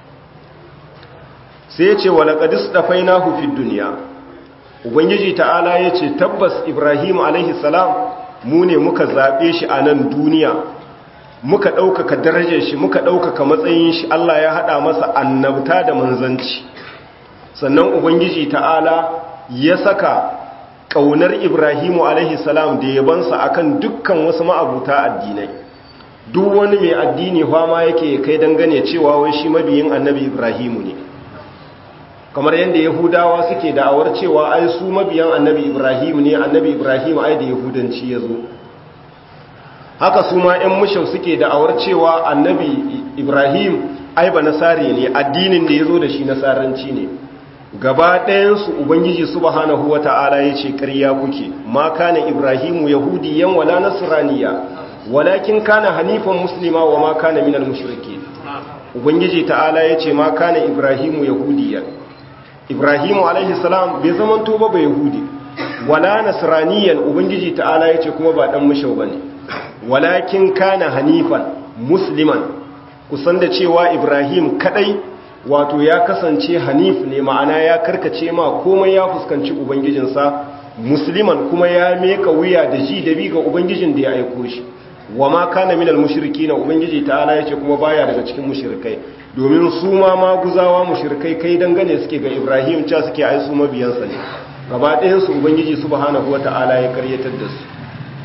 Sai ya ce wa laqad istafainahu fid dunya, ubangiji ta'ala ya ce tabbas Ibrahimu alaihi salam mu ne muka zabe shi a nan duniya, muka ɗaukaka darajar shi, muka ɗaukaka matsayin shi. Allah ya haɗa masa annabta da manzanci. Sannan ubangiji ta'ala ya saka ƙaunar Ibrahimu alaihi salam da yabansa akan dukkan wasu ma'abuta addinai. Duk wani mai addini fama yake kai dangane cewa wai shi mabiyin annabi Ibrahimu ne, kamar yadda Yahudawa suke da'awar cewa ai su mabiyan annabi Ibrahimu ne, annabi Ibrahimu ai da Yahudanci ya zo. Haka su ma 'yan mushau suke da'awar cewa annabi Ibrahim ai ba nasare ne, addinin da ya zo da shi nasaranci ne. Gaba ɗayansu ubangiji subhanahu wata'ala ya ce ƙarya kuke, ma kana Ibrahimu yahudiyan wala nasraniya walakin kana hanifan muslima wa ma kana minal mushrikeen. Ubangiji ta'ala ya ce ma kana Ibrahimu yahudiyan, Ibrahimu alaihi salam bai zamanto ba yahudi, wala nasraniyan, ubangiji ta'ala ya ce kuma ba dan mushau bane, walakin kana hanifan musliman. Kusan da cewa Ibrahim kadai wato ya kasance hanif ne, ma'ana ya karkace ma komai ya fuskanci ubangijinsa, musliman kuma ya meka wuya da ji da bi ga ubangijin da ya aiko shi. Wa ma kana minal mushrikin, ubangiji ta'ala yace kuma baya daga cikin mushrikai, domin su ma maguzawa mushrikai kai dangane suke ga Ibrahim, cha suke ai su mabiyansa ne. Gaba ɗayan su ubangiji subhanahu wata'ala ya karyatar da su.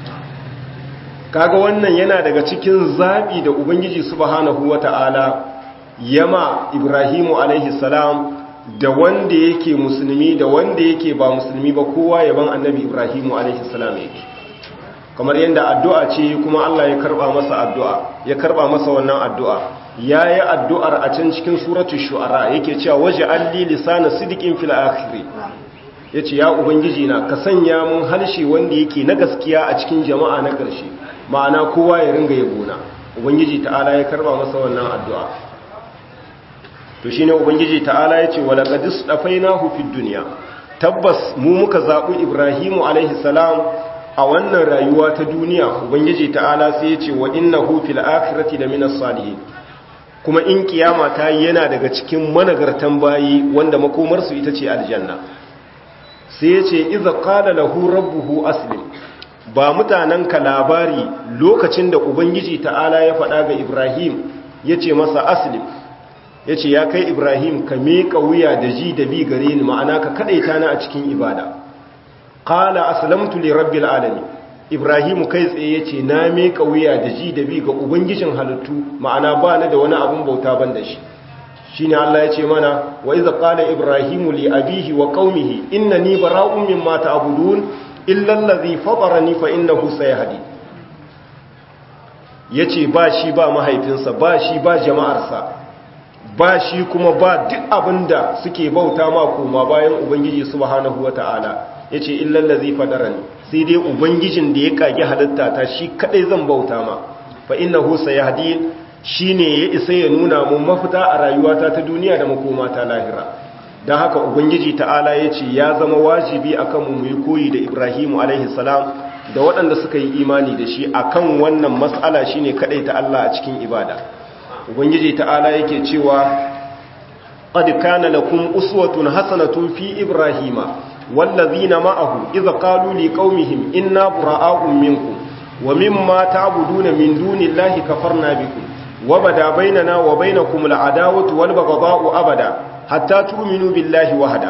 Kaga wannan yana daga cikin zabi da ubangiji subhanahu wata'ala yama Ibrahimu alaihi salam, da wanda yake musulmi da wanda yake ba musulmi ba, kowa yaban annabi Ibrahimu alaihi salam yake. Kamar yadda addu'a ce kuma Allah ya karba masa addu'a, ya karba masa wannan addu'a. Yayi addu'ar a can cikin suratul shu'ara yake cewa waj'al li lisana sidqin fil akhir. Yace ya ubangiji na ka sanya mun harshe wanda yake na gaskiya a cikin jama'a na ƙarshe, ma'ana kowa ya ringa yabona. Ubangiji ta'ala ya karba masa wannan addu'a. To shine ubangiji ta'ala yace wala qad istafainahu fid dunya, tabbas mu muka zabi Ibrahimu alaihi salam a wannan rayuwa ta duniya. Ubangiji ta'ala sai yace wa innahu fil akhirati laminas salihin, kuma in kiyama ta yana daga cikin managartan bayi wanda makomar su ita ce aljanna. Sai yace idza qala lahu rabbuhu aslim, ba mutanen ka labari lokacin da ubangiji ta'ala ya faɗa ga Ibrahim yace masa aslim, ya ce ya kai Ibrahim ka miƙa wuya da ji da bi gare ni, ma'ana ka kaɗaita na a cikin ibada. Qala aslamtu li rabbil alamin, Ibrahim kai tsaye ya ce na miƙa wuya da ji da bi ga ubangijin halittu, ma'ana ba ni da wani abun bauta ban da shi. shine Allah ya ce mana wa iza qala ibrahimu li abihi wa qaumihi innani bara'un mimma ta'budun illa allazi fatarani fa innahu sayahdi yace ba shi ba mahaifinsa ba shi ba jama'arsa ba shi kuma ba duk abinda suke bauta ma koma bayan ubangiji subhanahu wataala yace illa allazi fatarani sai dai ubangijin da ya kage halitta ta shi kadai zan bauta ma fa innahu sayahdi shine ya isa ya nuna mun mafita a rayuwata ta duniya da makoma ta lahira dan haka ubangiji ta'ala yace ya zama wajibi akan mu yi koyi da Ibrahimu alaihi salam da waɗanda suka yi imani da shi akan wannan mas'ala shine kadai ta Allah a cikin ibada ubangiji ta'ala yake cewa qad kana lakum uswatun hasanatun fi ibrahima wallazina ma'ahu idza qalu liqaumihim inna bura'a'un minkum wa mimma ta'buduna min dunillahi kafarna bikum وبدا بيننا وبينكم العداوة والبغضاء أبدا حتى تؤمنوا بالله وحده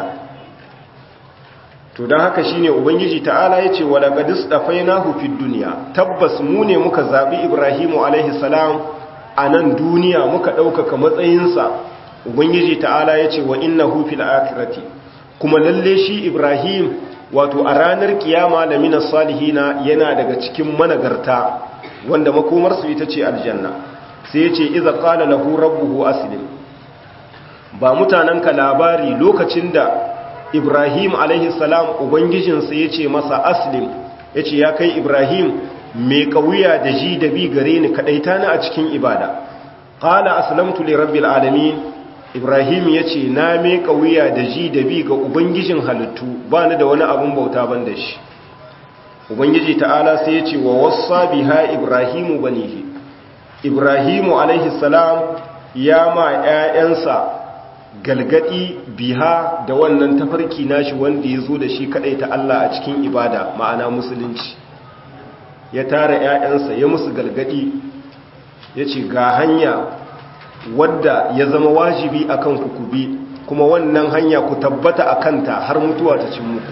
to dan haka shine ubangiji ta'ala yace wala qad istafainahu fid dunya tabbas mu ne muka zabi ibrahimu alaihi salam anan duniya muka dauka matsayin sa ubangiji ta'ala yace wa innahu fil akhirati kuma lalle shi ibrahim wato a ranar kiyama laminas salihina yana daga cikin managarta wanda makomar su ita ce aljanna sai ya ce iza qala lahu rabbuhu aslim ba mutananka labari lokacin da Ibrahim alaihi salam ubangijinsa ya ce masa aslim ya ce ya kai Ibrahim mai kauya da ji da bi gare ni kadaita ni a cikin ibada qala aslamtu li rabbil alamin Ibrahim ya ce na mai kauya da ji da bi ga ubangijin halittu ba ni da wani abun bauta ban da shi ubangiji ta'ala sai ya ce wa wassa biha Ibrahimu banihi Ibrahimu alaihi salam ya ma ‘ya'yansa galgadi biha da wannan tafarki nashi wanda ya zo da shi kaɗai ta Allah a cikin ibada ma'ana musulunci ya tara ‘ya'yansa ya musu galgadi ya ce ga hanya wadda ya zama wajibi a kan kubi kuma wannan hanya ku tabbata a kanta har mutuwa ta cin muku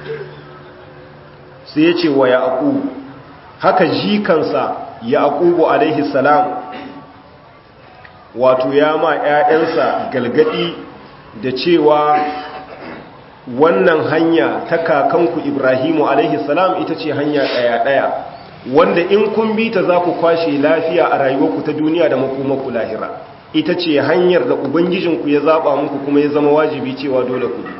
sai ya ce wa ya'aqub haka jikansa yaqubu alaihi salam wato ya ma ƴaƴansa galgadi da cewa wannan hanya ta kakanku Ibrahimu alaihi salam ita ce hanya ɗaya wanda in kun bi ta za ku kwashe lafiya a rayuwarku ta duniya da makomarku lahira ita ce hanyar da ubangijinku ya zaba muku kuma ya zama wajibi cewa dole ku bi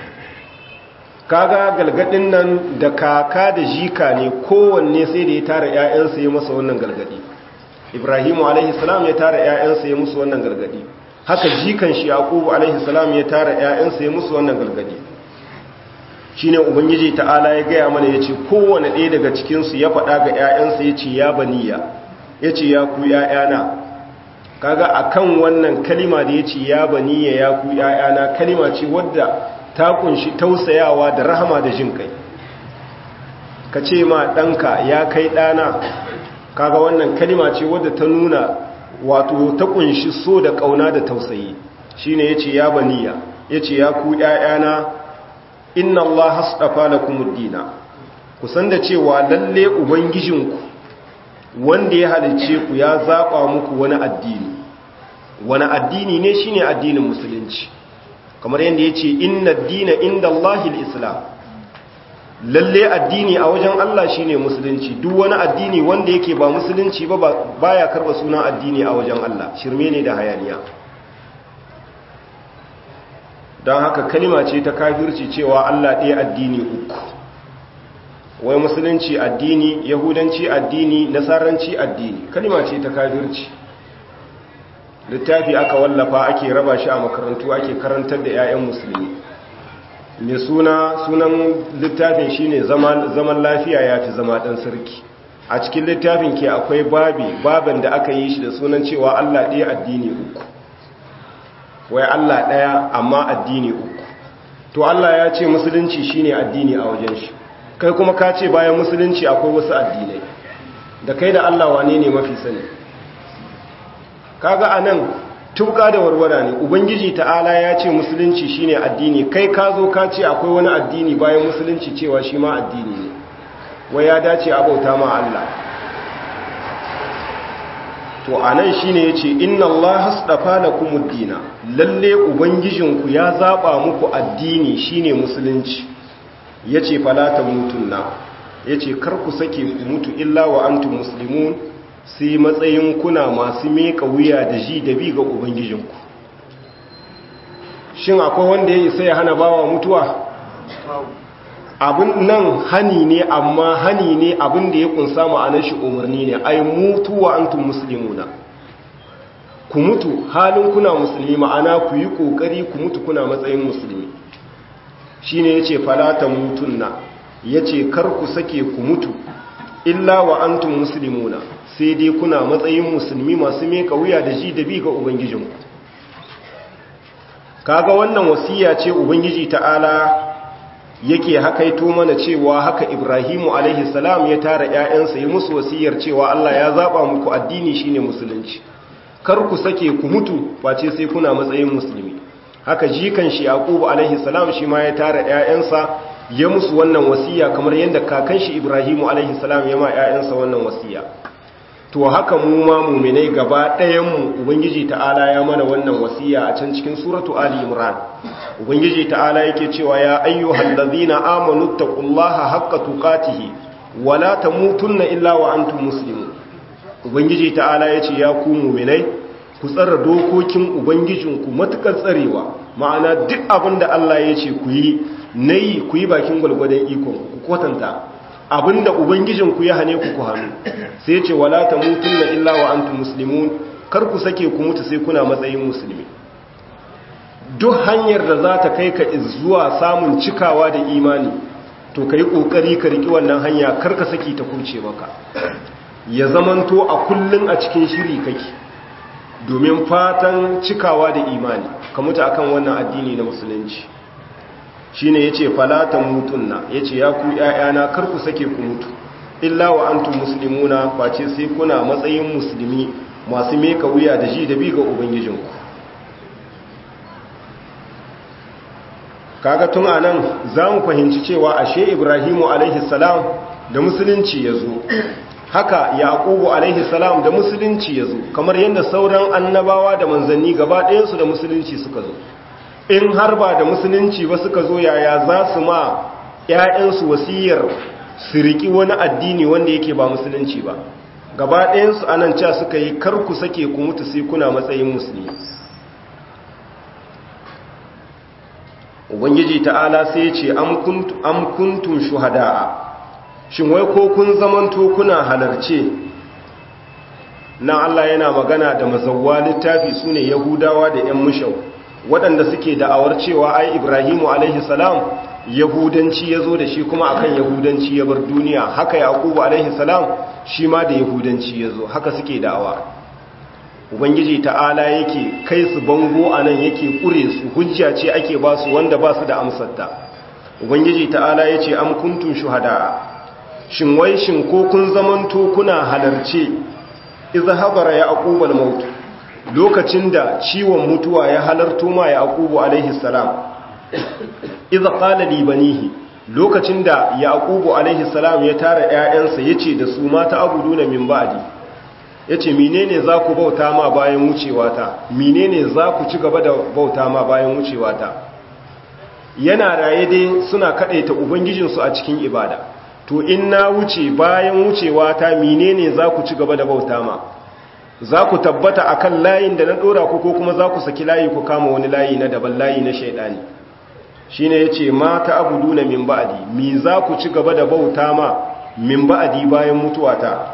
kaga galgadin nan da kaka da jika ne kowanne sai da ya tara ƴaƴansa ya masa wannan galgadi Ibrahimu alaihi salam ya tara ƴaƴansa ya musu wannan galgadi haka jikan shi Yaqubu alaihi salam ya tara ƴaƴansa ya musu wannan galgadi shine ubangiji ta'ala ya gaya mana yace kowanne ɗaya daga cikin su ya faɗa ga ƴaƴansa yace ya baniya yace ya ku ƴaƴana kaga akan wannan kalima da yace ya baniya ya ku ƴaƴana kalima ce wadda ta kunshi tausayawa da rahama da jin kai ka ce ma ɗanka ya kai ɗana kaga wannan kalima ce wadda ta nuna wato ta kunshi so da ƙauna da tausayi shine yace ya baniya yace ya ku ƴaƴana inna Allah hasdafa lakumud dina ku san da cewa lalle ubangijinku wanda ya halice ku ya zaba muku wani addini ne shine addinin musulunci kamar yadda ya ce inna dina inda Allahil Islam lalle addini a wajen Allah shine musulunci duk wani addini wanda yake ba musulunci ba baya karba sunan addini a wajen Allah shirme ne da hayaniya don haka kalima ce ta kafirci cewa Allah ɗaya addini uku wai musulunci addini yahudanci addini nasaranci addini kalima ce ta kafirci littafi aka wallafa ake raba shi a makarantu ake karantar da 'ya'yan musulmi mai sunan littafin shine zaman lafiya ya fi zama ɗan sarki a cikin littafin ke akwai babin da aka yi shi da sunan cewa Allah ɗaya addini uku wai Allah ɗaya amma addini uku to Allah ya ce musulunci shine addini a wajen shi kai kuma ka ce bayan musulunci akwai wasu addinai da kai da Allah wane ne mafi sani kaga anan tuka da warwara ne ubangiji ta'ala ya ce musulunci shine addini kai ka zo ka ce akwai wani addini bayan musulunci cewa shi ma addini ne wai ya dace a bauta ma Allah to anan shine yace inna Allah hasdafa lakumud dina, lalle ubangijinku ya zaba muku addini shine musulunci. Yace fala tamutunna, yace kar ku sake ku mutu illa wa antum muslimun, sai matsayin kuna masu meka wuya da ji da bi ga ubangijinku. Shin akwai wanda ya isa ya hana bawa mutuwa? Abin nan hani ne, amma hani ne abin da ya kunsa ma'anar shi umarni ne, ai mutu wa antum muslimuna, ku mutu halin kuna musulmi, ma'ana ku yi kokari ku mutu kuna matsayin musulmi. Shine yace fala tamutunna, yace kar ku sake ku mutu illa wa antum muslimuna, sai dai kuna matsayin musulmi masu meka wuya da ji da bi ga ubangijinku. Kaga wannan wasiya ce ubangiji ta'ala yake hakaito mana cewa haka Ibrahimu alaihi salam ya tara ƴaƴansa, ya musu wasiyar cewa Allah ya zaba muku addini shine musulunci, kar ku sake ku mutu face sai kuna matsayin musulmi. Haka jikan shi Yaqub alaihi salam shi ma ya tara ƴaƴansa ya musu wannan wasiya, kamar yadda kakan shi Ibrahimu alaihi salam ya ma ƴaƴansa wannan wasiya. To haka mu ma mu'minai gaba ɗayan mu ubangiji ta'ala ya mana wannan wasiya a can cikin suratu Ali Imran. Ubangiji ta'ala yake cewa ya ayyuhallazina amanu taqullaha haqqa tuqatihi wa la tamutunna illa wa antum muslimun. Ubangiji ta'ala yace ya ku mu'minai ku tsara dokokin ubangijinku matukar tsarewa, ma'ana duk abinda Allah yace ku yi nayi ku yi bakin gulgudan ikon ku kwatanta, abinda ubangijinku ya hane ku hannu. Sai yace wala tamutunna illa wa antum muslimun, kar ku sake ku mutu sai kuna matsayin musulmi. Duk hanyar da za ta kai ka zuwa samun cikawa da imani, to ka yi ƙoƙari ka riƙi wannan hanya, karka saki ta kuce maka, ya zamanto a kullum a cikin shiri kake domin fatan cikawa da imani, ka mutu akan wannan addini na musulunci. Shine yace fala tamutunna, yace ya ku ƴaƴana kar ku sake ku mutu illa wa antum muslimuna, face sai kuna matsayin musulmi masu meka wuya da ji da bi ga ubangijinku. Kaga tun anan za mu fahimci cewa ashe Ibrahimu alaihi salam da musulunci ya zo, haka Yaqubu alaihi salam da musulunci ya zo, kamar yadda sauran annabawa da manzanni gaba ɗayansu da musulunci suka zo. In har ba da musulunci ba suka zo, yaya za su ma ‘ya'yansu wasiyar su riƙi wani addini wanda yake ba musulunci ba? Gaba ɗayansu anan ca suka yi kar ku sake ku mutu sai kuna matsayin musulmi. Ubangiji ta'ala sai ya ce am kuntum shuhada'a, shin wai ko kun zamanto kuna halarce? Na Allah yana magana da mazawwa littafi sune Yahudawa da ‘yan mushau, waɗanda suke da'awar cewa ai Ibrahimu alaihi salam Yahudanci ya zo da shi, kuma akan Yahudanci ya bar duniya, haka Yaqubu alaihi salam shi ma da Yahudanci ya zo, haka suke da'awa. Ubangiji ta'ala yake kai su bango a nan, yake ƙure su, hujja ce ake ba su wanda ba su da amsarta. Ubangiji ta'ala ya ce am kuntum shuhada, shin wai shin ko kun zamanto kuna halarce idza habara yaqub al-maut, lokacin da ciwon mutuwa ya halarto ma Yaqubu alaihi salam, idza qala li banihi, lokacin da Yaqubu alaihi salam ya tara ƴaƴansa yace da su mata abuduna min ba'di, yace menene za ku bauta ma bayan wucewata, menene za ku ci gaba da bauta ma bayan wucewata? Yana raye dai suna kadaita ubangijinsu a cikin ibada, to in na wuce bayan wucewata menene za ku ci gaba da bauta ma? Za ku tabbata akan layin da na dora ku, ko kuma za ku saki layi ku kama wani layi na daban, layi na shaidani? Shine yace mata abuduna min ba'di, mi za ku ci gaba da bauta ma min ba'di bayan mutuwata?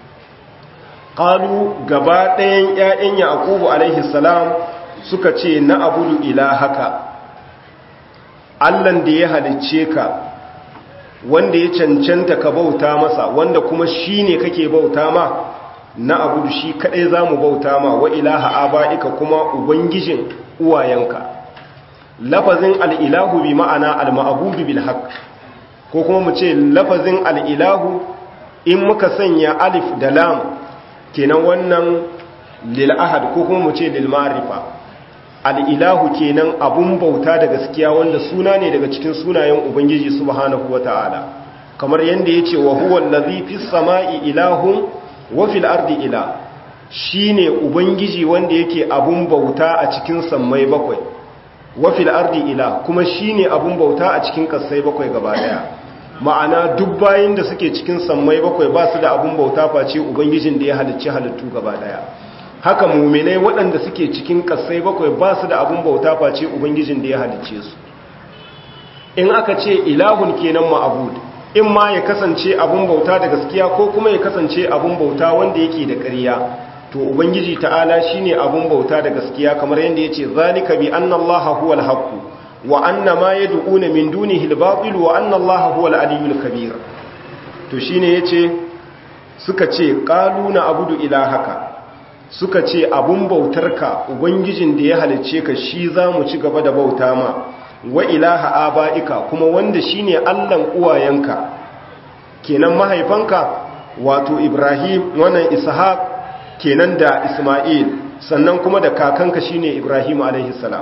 Qalu, gaba ɗayan ƴaƴan Yaqubu alaihi salam suka ce na abudu ilahaka, Allahn da ya halicce ka, wanda ya cancanta ka bauta masa, wanda kuma shine kake bauta ma, na abudu shi kadai zamu bauta ma, wa ilaha abaika, kuma ubangijin uwayenka. Lafazin al-ilahu bi ma'ana al-ma'budu bil haqq, ko kuma mu ce lafazin al-ilahu in muka sanya alif da lam, kenan wannan lil ahad, ko kuma mu ce lil ma'rifa. Al-ilahu kenan abun bauta da gaskiya, wanda suna ne daga cikin sunayen ubangiji subhanahu wata'ala, kamar yanda yace wa huwa allazi fis sama'i ilahun wa fil ardi ilah, shine ubangiji wanda yake abun bauta a cikin sammai bakwai wa fil ardi ila kuma shine abun bauta a cikin kasai bakwai gaba daya ma'ana duk bayin da suke cikin sammai bakwai ba su da abun bauta face ubangijin da ya halicci halittu gaba daya haka mu'minai waɗanda suke cikin kasai bakwai ba su da abun bauta face ubangijin da ya halicce su in aka ce ilahun kenan ma'bud in ma ya kasance abun bauta da gaskiya ko kuma ya kasance abun bauta wanda yake da ƙarya to ubangiji ta'ala shine abun bauta da gaskiya kamar yanda yace zalika bi anna allaha huwal haqq wa anna ma yad'una min dunihi al-batil wa anna allaha huwal aliyyul kabir to shine yace suka ce qaluna abudu ilahaka suka ce abun bautarka ubangijin da ya halicce ka shi zamu ci gaba da bauta ma wa ilaha abaika kuma wanda shine Allahn uwayenka kenan mahaifanka wato Ibrahim wannan Ishaq kenan da Isma'il sannan kuma da kakanka shine Ibrahim alaihi salam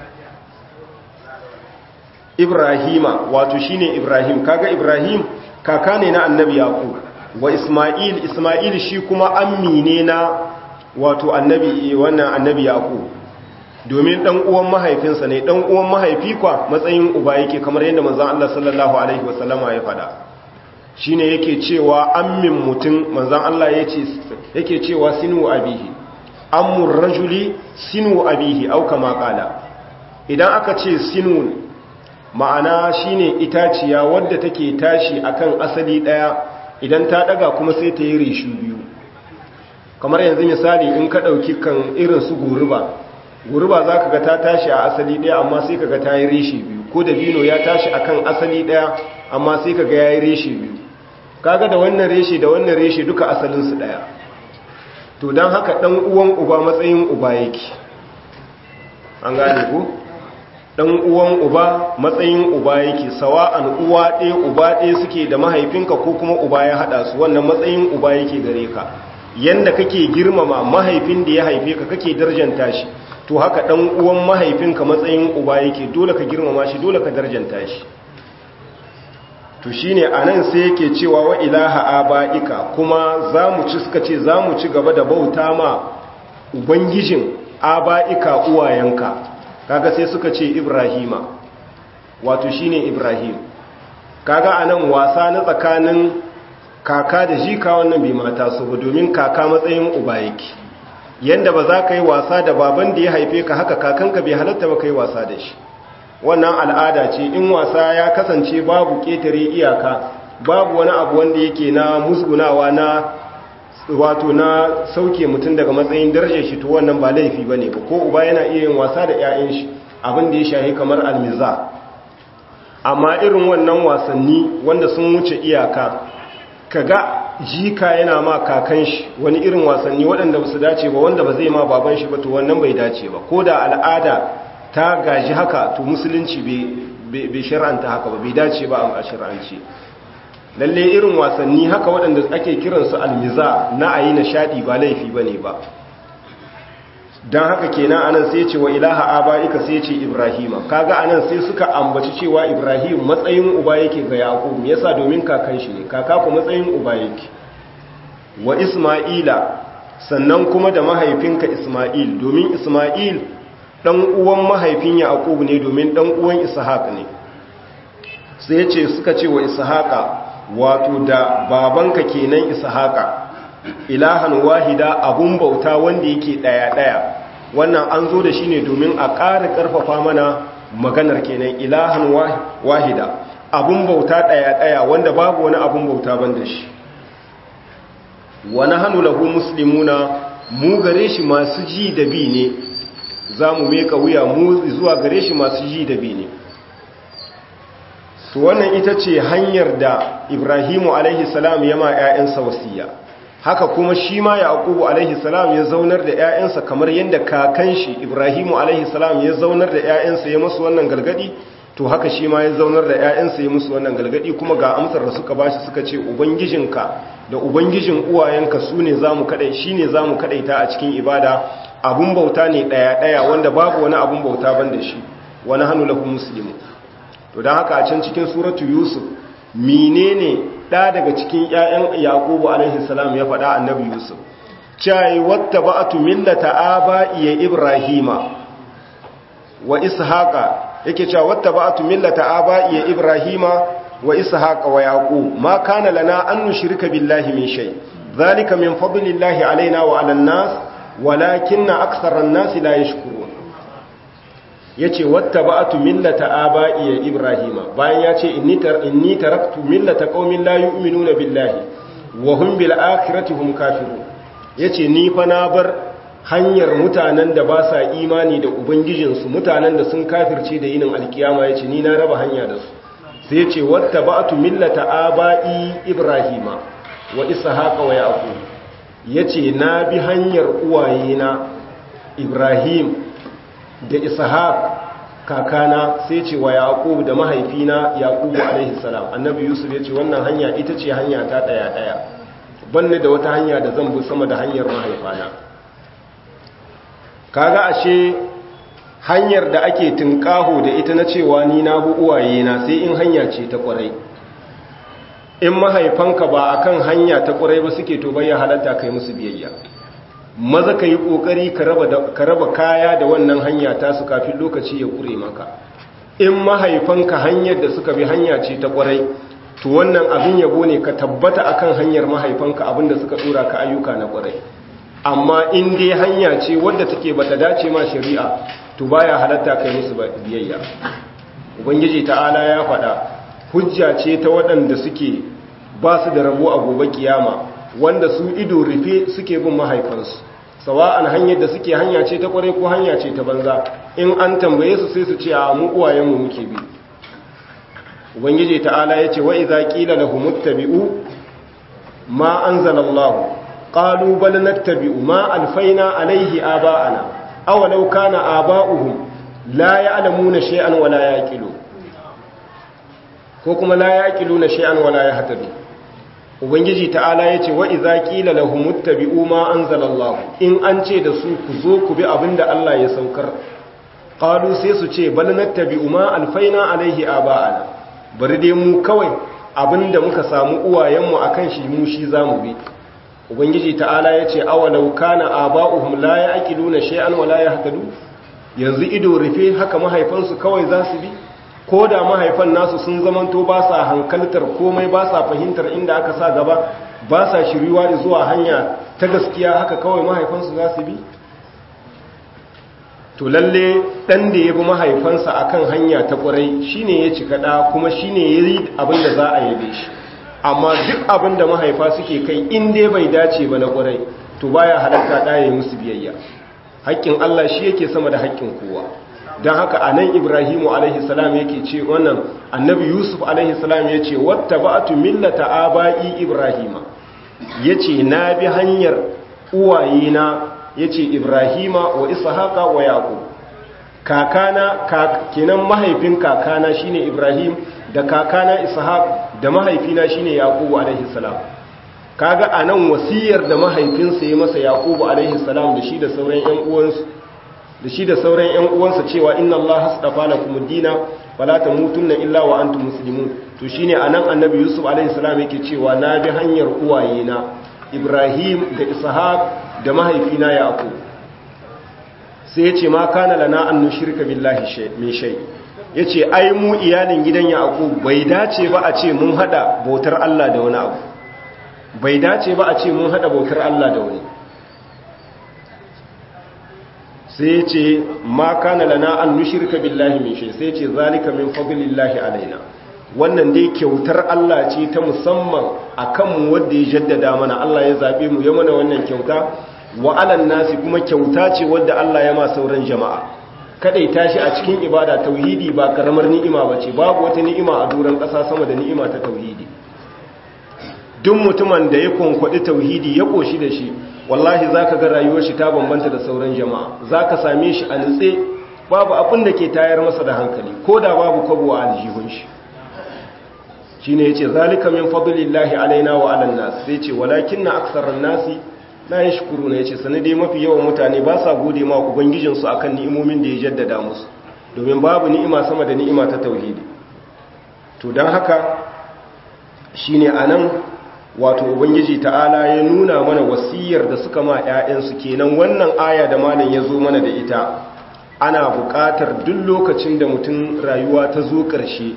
Ibrahima wato shine Ibrahim kaga Ibrahim kaka ne na annabi Yaqub wa Isma'il shi kuma ammi ne na wato annabi Yaqub domin dan uwan mahaifinsa ne dan uwan mahaifi kwa matsayin uba yake kamar yadda manzon Allah sallallahu alaihi wasallama ya fada shine yake cewa ammin mutum manzon Allah yake cewa sinu abihi ammur rajuli sinu abihi au kama qala idan aka ce sinu ma'ana shine itaciya wadda take tashi akan asali daya idan ta daga kuma sai ta yi reshu biyu kamar yanzu misali in ka dauki kan irin su goruba za ka ga ta tashi a asali ɗaya amma sai ka ga ta yi reshe biyu ko dabino ya tashi a kan asali ɗaya amma sai ka ga ya yi reshe biyu kaga da wannan reshe duka asalinsu ɗaya to don haka ɗan uwan uba matsayin uba yake an gane ku ɗan uwan uba matsayin uba yake sawa'an uwa ɗaya uba ɗaya suke da mahaifinka ko kuma uba ya haɗa su wannan matsayin uba yake gare ka yanda kake girmama mahaifin da ya haife ka kake darjanta shi to haka dan uwan mahaifinka matsayin uba yake dole ka girmama shi dole ka darjanta shi to shine anan sai yake cewa wa ilaha abaika kuma zamu ci gaba da bauta ma ubangijin abaika uwayenka kaga sai suka ce Ibrahima wato shine Ibrahim kaga anan wasa na tsakanin kaka da jika wannan bai mata su ba domin kaka matsayin uba yake yanda ba za ka yi wasa da baban da ya haife ka haka kakanka bai halatta ba ka yi wasa da shi wannan al'ada ce in wasa ya kasance babu ƙetare iyaka babu wani abu wanda yake na musgunawa na wato na sauke mutum daga matsayin darajar shi to wannan ba laifi bane ba ko uba yana iya yin wasa da ƴaƴan shi abin da ya shahi kamar almiza amma irin wannan wasanni wanda sun wuce iyaka kaga jika yana ma kakan shi wani irin wasanni waɗanda ba su dace ba wanda ba zai ma baban shi ba to wannan bai dace ba ko da al'ada ta gaji haka to musulunci bai shar'anta haka ba bai dace ba a shar'anci lalle irin wasanni haka waɗanda ake kiransu almiza na ayi nishadi ba laifi bane ba dan haka kenan anan sai ce wa ilaha abaika sai ce Ibrahima kaga anan sai suka ambaci cewa Ibrahim matsayin uba yake ga Yaqub me yasa domin kakan shi ne kaka ko matsayin uba yake wa Isma'ila sannan kuma da mahaifinka Isma'il domin Isma'il dan uwan mahaifin Yaqub ne domin dan uwan Ishaq ne sai ya ce suka ce wa Ishaqa wato da babanka kenan Ishaqa ilahan wahida abun bauta wanda yake daya wannan an zo da shi ne domin a ƙara ƙarfafa mana maganar kenan ilahan wahida abun bauta daya wanda babu wani abun bauta banda shi wa nahnu lahu muslimuna mu gare shi masu ji da bi ne zamu meka wuya mu zuwa gare shi masu ji da bi ne to wannan ita ce hanyar da Ibrahimu alaihi salam ya ma ƴaƴansa wasiya haka kuma shi ma Yaqubu alaihi salam ya zaunar da ƴaƴansa kamar yadda kakan shi Ibrahimu alaihi salam ya zaunar da ƴaƴansa ya musu wannan galgadi to haka shi ma ya zaunar da ƴaƴansa ya musu wannan galgadi kuma ga amsar da suka bashi suka ce ubangijinka da ubangijin uwayenka shine zamu kadaita a cikin ibada abun bauta ne daya wanda babu wani abun bauta banda shi wa nahnu lahu muslimun to dan haka a can cikin suratu Yusuf menene da daga cikin ƴaƴan Yaqubu alaihi salam ya faɗa annabi Yusuf cai wattaba'tu millata aba'i ibrahima wa ishaqa yake cewa wattaba'tu millata aba'i ibrahima wa ishaqa wa yaqub ma kana lana an nushrika billahi min shay dhalika min fadlillahi alaina wa 'alan nas walakinna aktharan nas la yashkurun yace wattaba'tu millata aba'i ibrahima bayan yace inni taraktu millata qaumin la yu'minuna billahi wa hum bil akhirati hum kafirun yace ni fa na bar hanyar mutanen da ba sa imani da ubangijinsu mutanen da sun kafirce da yinin alkiyama yace ni na raba hanya da su sai yace wattaba'tu millata aba'i ibrahima wa ishaqa wa yaqub yace na bi hanyar uwayena ibrahim da ishaq kakana sai ce wa yaqub da mahaifina yaqub alaihi salam annabi yusuf yace wannan hanya ita ce hanya ta daya banne da wata hanya da zan bi sama da hanyar mahaifana kaga ashe hanyar da ake tinkaho da ita na cewa ni na bu uwaye na sai in hanya ce ta kwarai in mahaifanka ba akan hanya ta kwarai ba suke to bai halatta kai musu biyayya maza ka yi kokari ka raba kaya da wannan hanya ta su kafin lokaci ya kure maka in mahaifanka hanyar da suka bi hanya ce ta kwarai to wannan abin yabo ne ka tabbata akan hanyar mahaifanka abinda suka dora ka ayyuka na kwarai amma in dai hanya ce wadda take bata dace ma shari'a to baya halatta kai musu biyayya ubangiji ta'ala ya faɗa hujja ce ta waɗanda suke ba su da rabo a gobe kiyama wanda su ido rufe suke bin mahaifansu sawa'an hanyar da suke hanya ce ta kwarai ko hanya ce ta banza in an tambaye su sai su ce a mu uwayenmu muke bi ubangiji ta'ala yace wa idza qila lahum ittabi'u ma anzalallahu qalu bal nattabi'u ma alfaina alayhi aba'ana aw law kana aba'uhum la ya'lamuna shay'an wa la yaqilu ko kuma la yaqiluna shay'an wa la yahtadu ubangiji ta'ala yace wa idza qila lahum ittabi'u ma anzalallahu in an ce da su ku zo ku bi abinda Allah ya saukar qalu sai su ce bal nattabi'u ma alfaina alayhi aba'ana bari dai mu kawai abinda muka samu uwayenmu akan shi mu shi zamu bi ubangiji ta'ala yace awalau kana aba'uhum la ya'qiluna shay'an wa la yahtadu yanzu ido rufe haka mahaifansu kawai za su bi ko da mahaifan nasu sun zamanto ba sa hankaltar komai ba sa fahimtar inda aka sa gaba ba sa shiriwa zuwa hanya ta gaskiya haka kawai mahaifansu za su bi to lalle dan da ya bi mahaifansa akan hanya ta kwarai shine ya cika da kuma shine yayi abin da za a yabe shi amma duk abin da mahaifa suke kai in dai bai dace ba na kwarai to baya halarta da yayi musu biyayya haƙƙin Allah shi yake sama da haƙƙin kowa don haka anan Ibrahimu alaihi salam yake ce wannan annabi Yusuf alaihi salam yace wattaba'tu millata aba'i Ibrahima yace na bi hanyar uwayena yace Ibrahima wa Ishaqa wa Yaqub kakana kenan mahaifin kakana shine Ibrahim da kakana Ishaq da mahaifina shine Yaqub alaihi salam kaga anan wasiyar da mahaifinsa ya masa Yaqub alaihi salam da shi da sauran ƴan uwansa cewa inna Allah astafa lakum ad-dina fala tamutunna illa wa antum muslimun to shine anan annabi Yusuf alaihi salam yake cewa na bi hanyar uwayena Ibrahim da Ishaq da mahaifina Yaqub sai yace ma kana lana an nushrika billahi min shay yace ai mu iyalin gidan Yaqub bai dace ba a ce mun hada bautar Allah da wani abu bai dace ba a ce mun hada bautar Allah da wani sai yace ma kana lana an nushrika billahi min shay sai yace zalika min fadlillahi alaina wannan dai kyautar Allah ce ta musamman akan mu wanda ya jaddada mana Allah ya zabe mu ya mana wannan kyauta wa alan nasi kuma kyauta ce wanda Allah ya ma sauran jama'a kadai tashi a cikin ibada tauhidi ba karamar ni'ima bace babu wata ni'ima a duran ƙasa sama da ni'ima ta tauhidi duk mutumin da ya konkwadi tauhidi ya koshi da shi wallahi zaka ga rayuwar shi ta bambanta da sauran jama'a zaka same shi a nutse babu abin da ke tayar masa da hankali koda babu kwabo a aljihun shi shine yace zalika min fadlillahi alaina wa alan nas sai yace walakinna aktharan nasi la yashkuruna yace sanade mafi yawan mutane ba sa gode ma ubangijin su akan ni'imomin da ya jaddada musu domin babu ni'ima sama da ni'ima ta tauhidi to dan haka shine anan wato ubangiji ta'ala ya nuna mana wasiyar da suka ma 'ya'yansu kenan wannan aya da malam ya zo mana da ita ana buƙatar duk lokacin da mutum rayuwa ta zo ƙarshe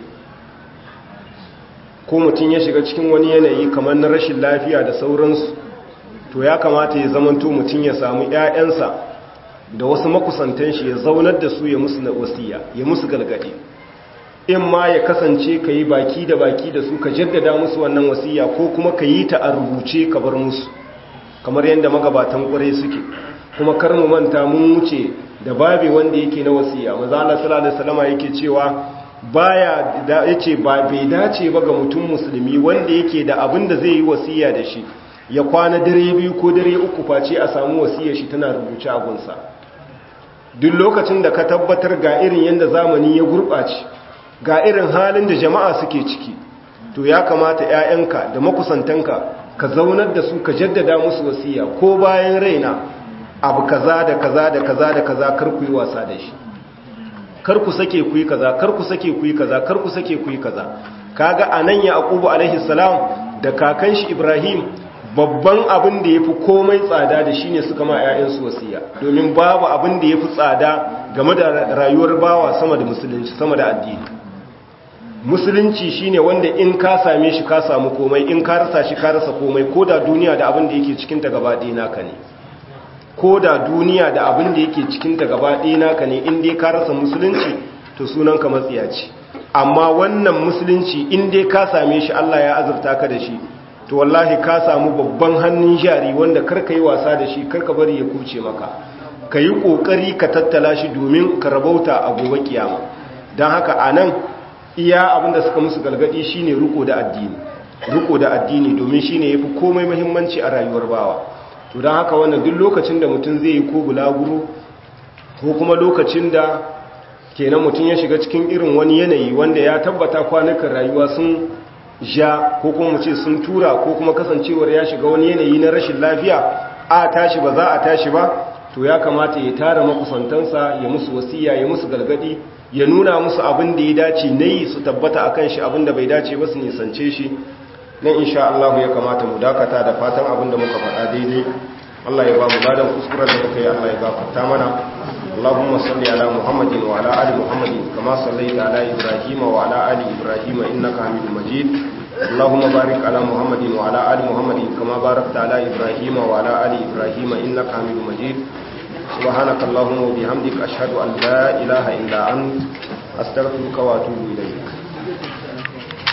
ko mutum ya shiga cikin wani yanayi kamar na rashin lafiya da sauransu to ya kamata ya zamanto mutum ya samu 'ya'yansa da wasu makusantan shi ya zaunar da su ya musu wasiya ya musu galgadi in ma ya kasance ka yi baki da su ka jaddada musu wannan wasiya ko kuma ka yi ta a rubuce ka bar musu kamar yadda magabatan ƙwarai suke kuma kar mu manta mun wuce da babi wanda yake na wasiya manzo Allah sallallahu alaihi wasallam yake cewa yace ba bai dace ba ga mutum musulmi wanda yake da abin da zai yi wasiya da shi ya kwana dare biyu ko dare uku face a samu wasiyar shi tana rubuce a gunsa duk lokacin da ka tabbatar ga irin yadda zamani ya gurɓace ga irin halin da jama'a suke ciki to ya kamata 'ya'yanka da makusantanka ka zaunar da su ka jaddada musu wasiya ko bayan raina abu kaza da kaza da kaza da kaza kar ku yi wasa da shi kar ku sake ku yi kaza kar ku sake ku yi kaza kar ku sake ku yi kaza kaga anan yaqubu alaihi salam da kakan shi ibrahim babban abin da yafi komai tsada da shine suka ma 'ya'yansu wasiya domin babu abin da yafi tsada game da rayuwar bawa sama da musulunci sama da addini musulunci shine wanda in ka same shi ka samu komai in ka rasa shi ka rasa komai ko da duniya da abin da yake cikin ta gaba ɗaya naka ne ko da duniya da abin da yake cikin ta gaba ɗaya naka ne in dai ka rasa musulunci to sunan ka matsiyaci amma wannan musulunci in dai ka same shi Allah ya azurta ka da shi to wallahi ka samu babban hannun jari wanda karka yi wasa da shi karka bari ya kuce maka ka yi ƙoƙari ka tattala shi domin ka rabauta a gobe kiyama don haka a nan iya abinda suka musu galgadi shine riko da addini domin shine yafi komai muhimmanci a rayuwar bawa to don haka wannan duk lokacin da mutum zai yi ko bulaguro ko kuma lokacin da kenan mutum ya shiga cikin irin wani yanayi wanda ya tabbata kwanukan rayuwa sun ja ko kuma mu ce sun tura ko kuma kasancewar ya shiga wani yanayi na rashin lafiya a tashi ba za a tashi ba to ya kamata ya tara makusantansa ya musu wasiya ya musu galgadi ya nuna musu abin da ya dace na yi su tabbata a kan shi abin da bai dace ba su nisance shi nan insha Allah ya kamata mu dakata da fatan abin da muka faɗa daidai Allah ya ba mu ladan kuskuren da muka yi Allah ya gafarta mana Allahumma salli ala Muhammadin wa ala ali Muhammadin kama sallaita ala Ibrahim wa ala ali Ibrahim innaka Hamidum Majid Allahumma barik ala Muhammadin wa ala ali Muhammadin kama barakta ala Ibrahim wa ala ali Ibrahim innaka Hamidum Majid سبحانك اللهم وبحمدك أشهد أن لا إله إلا أنت أستغفرك وأتوب إليك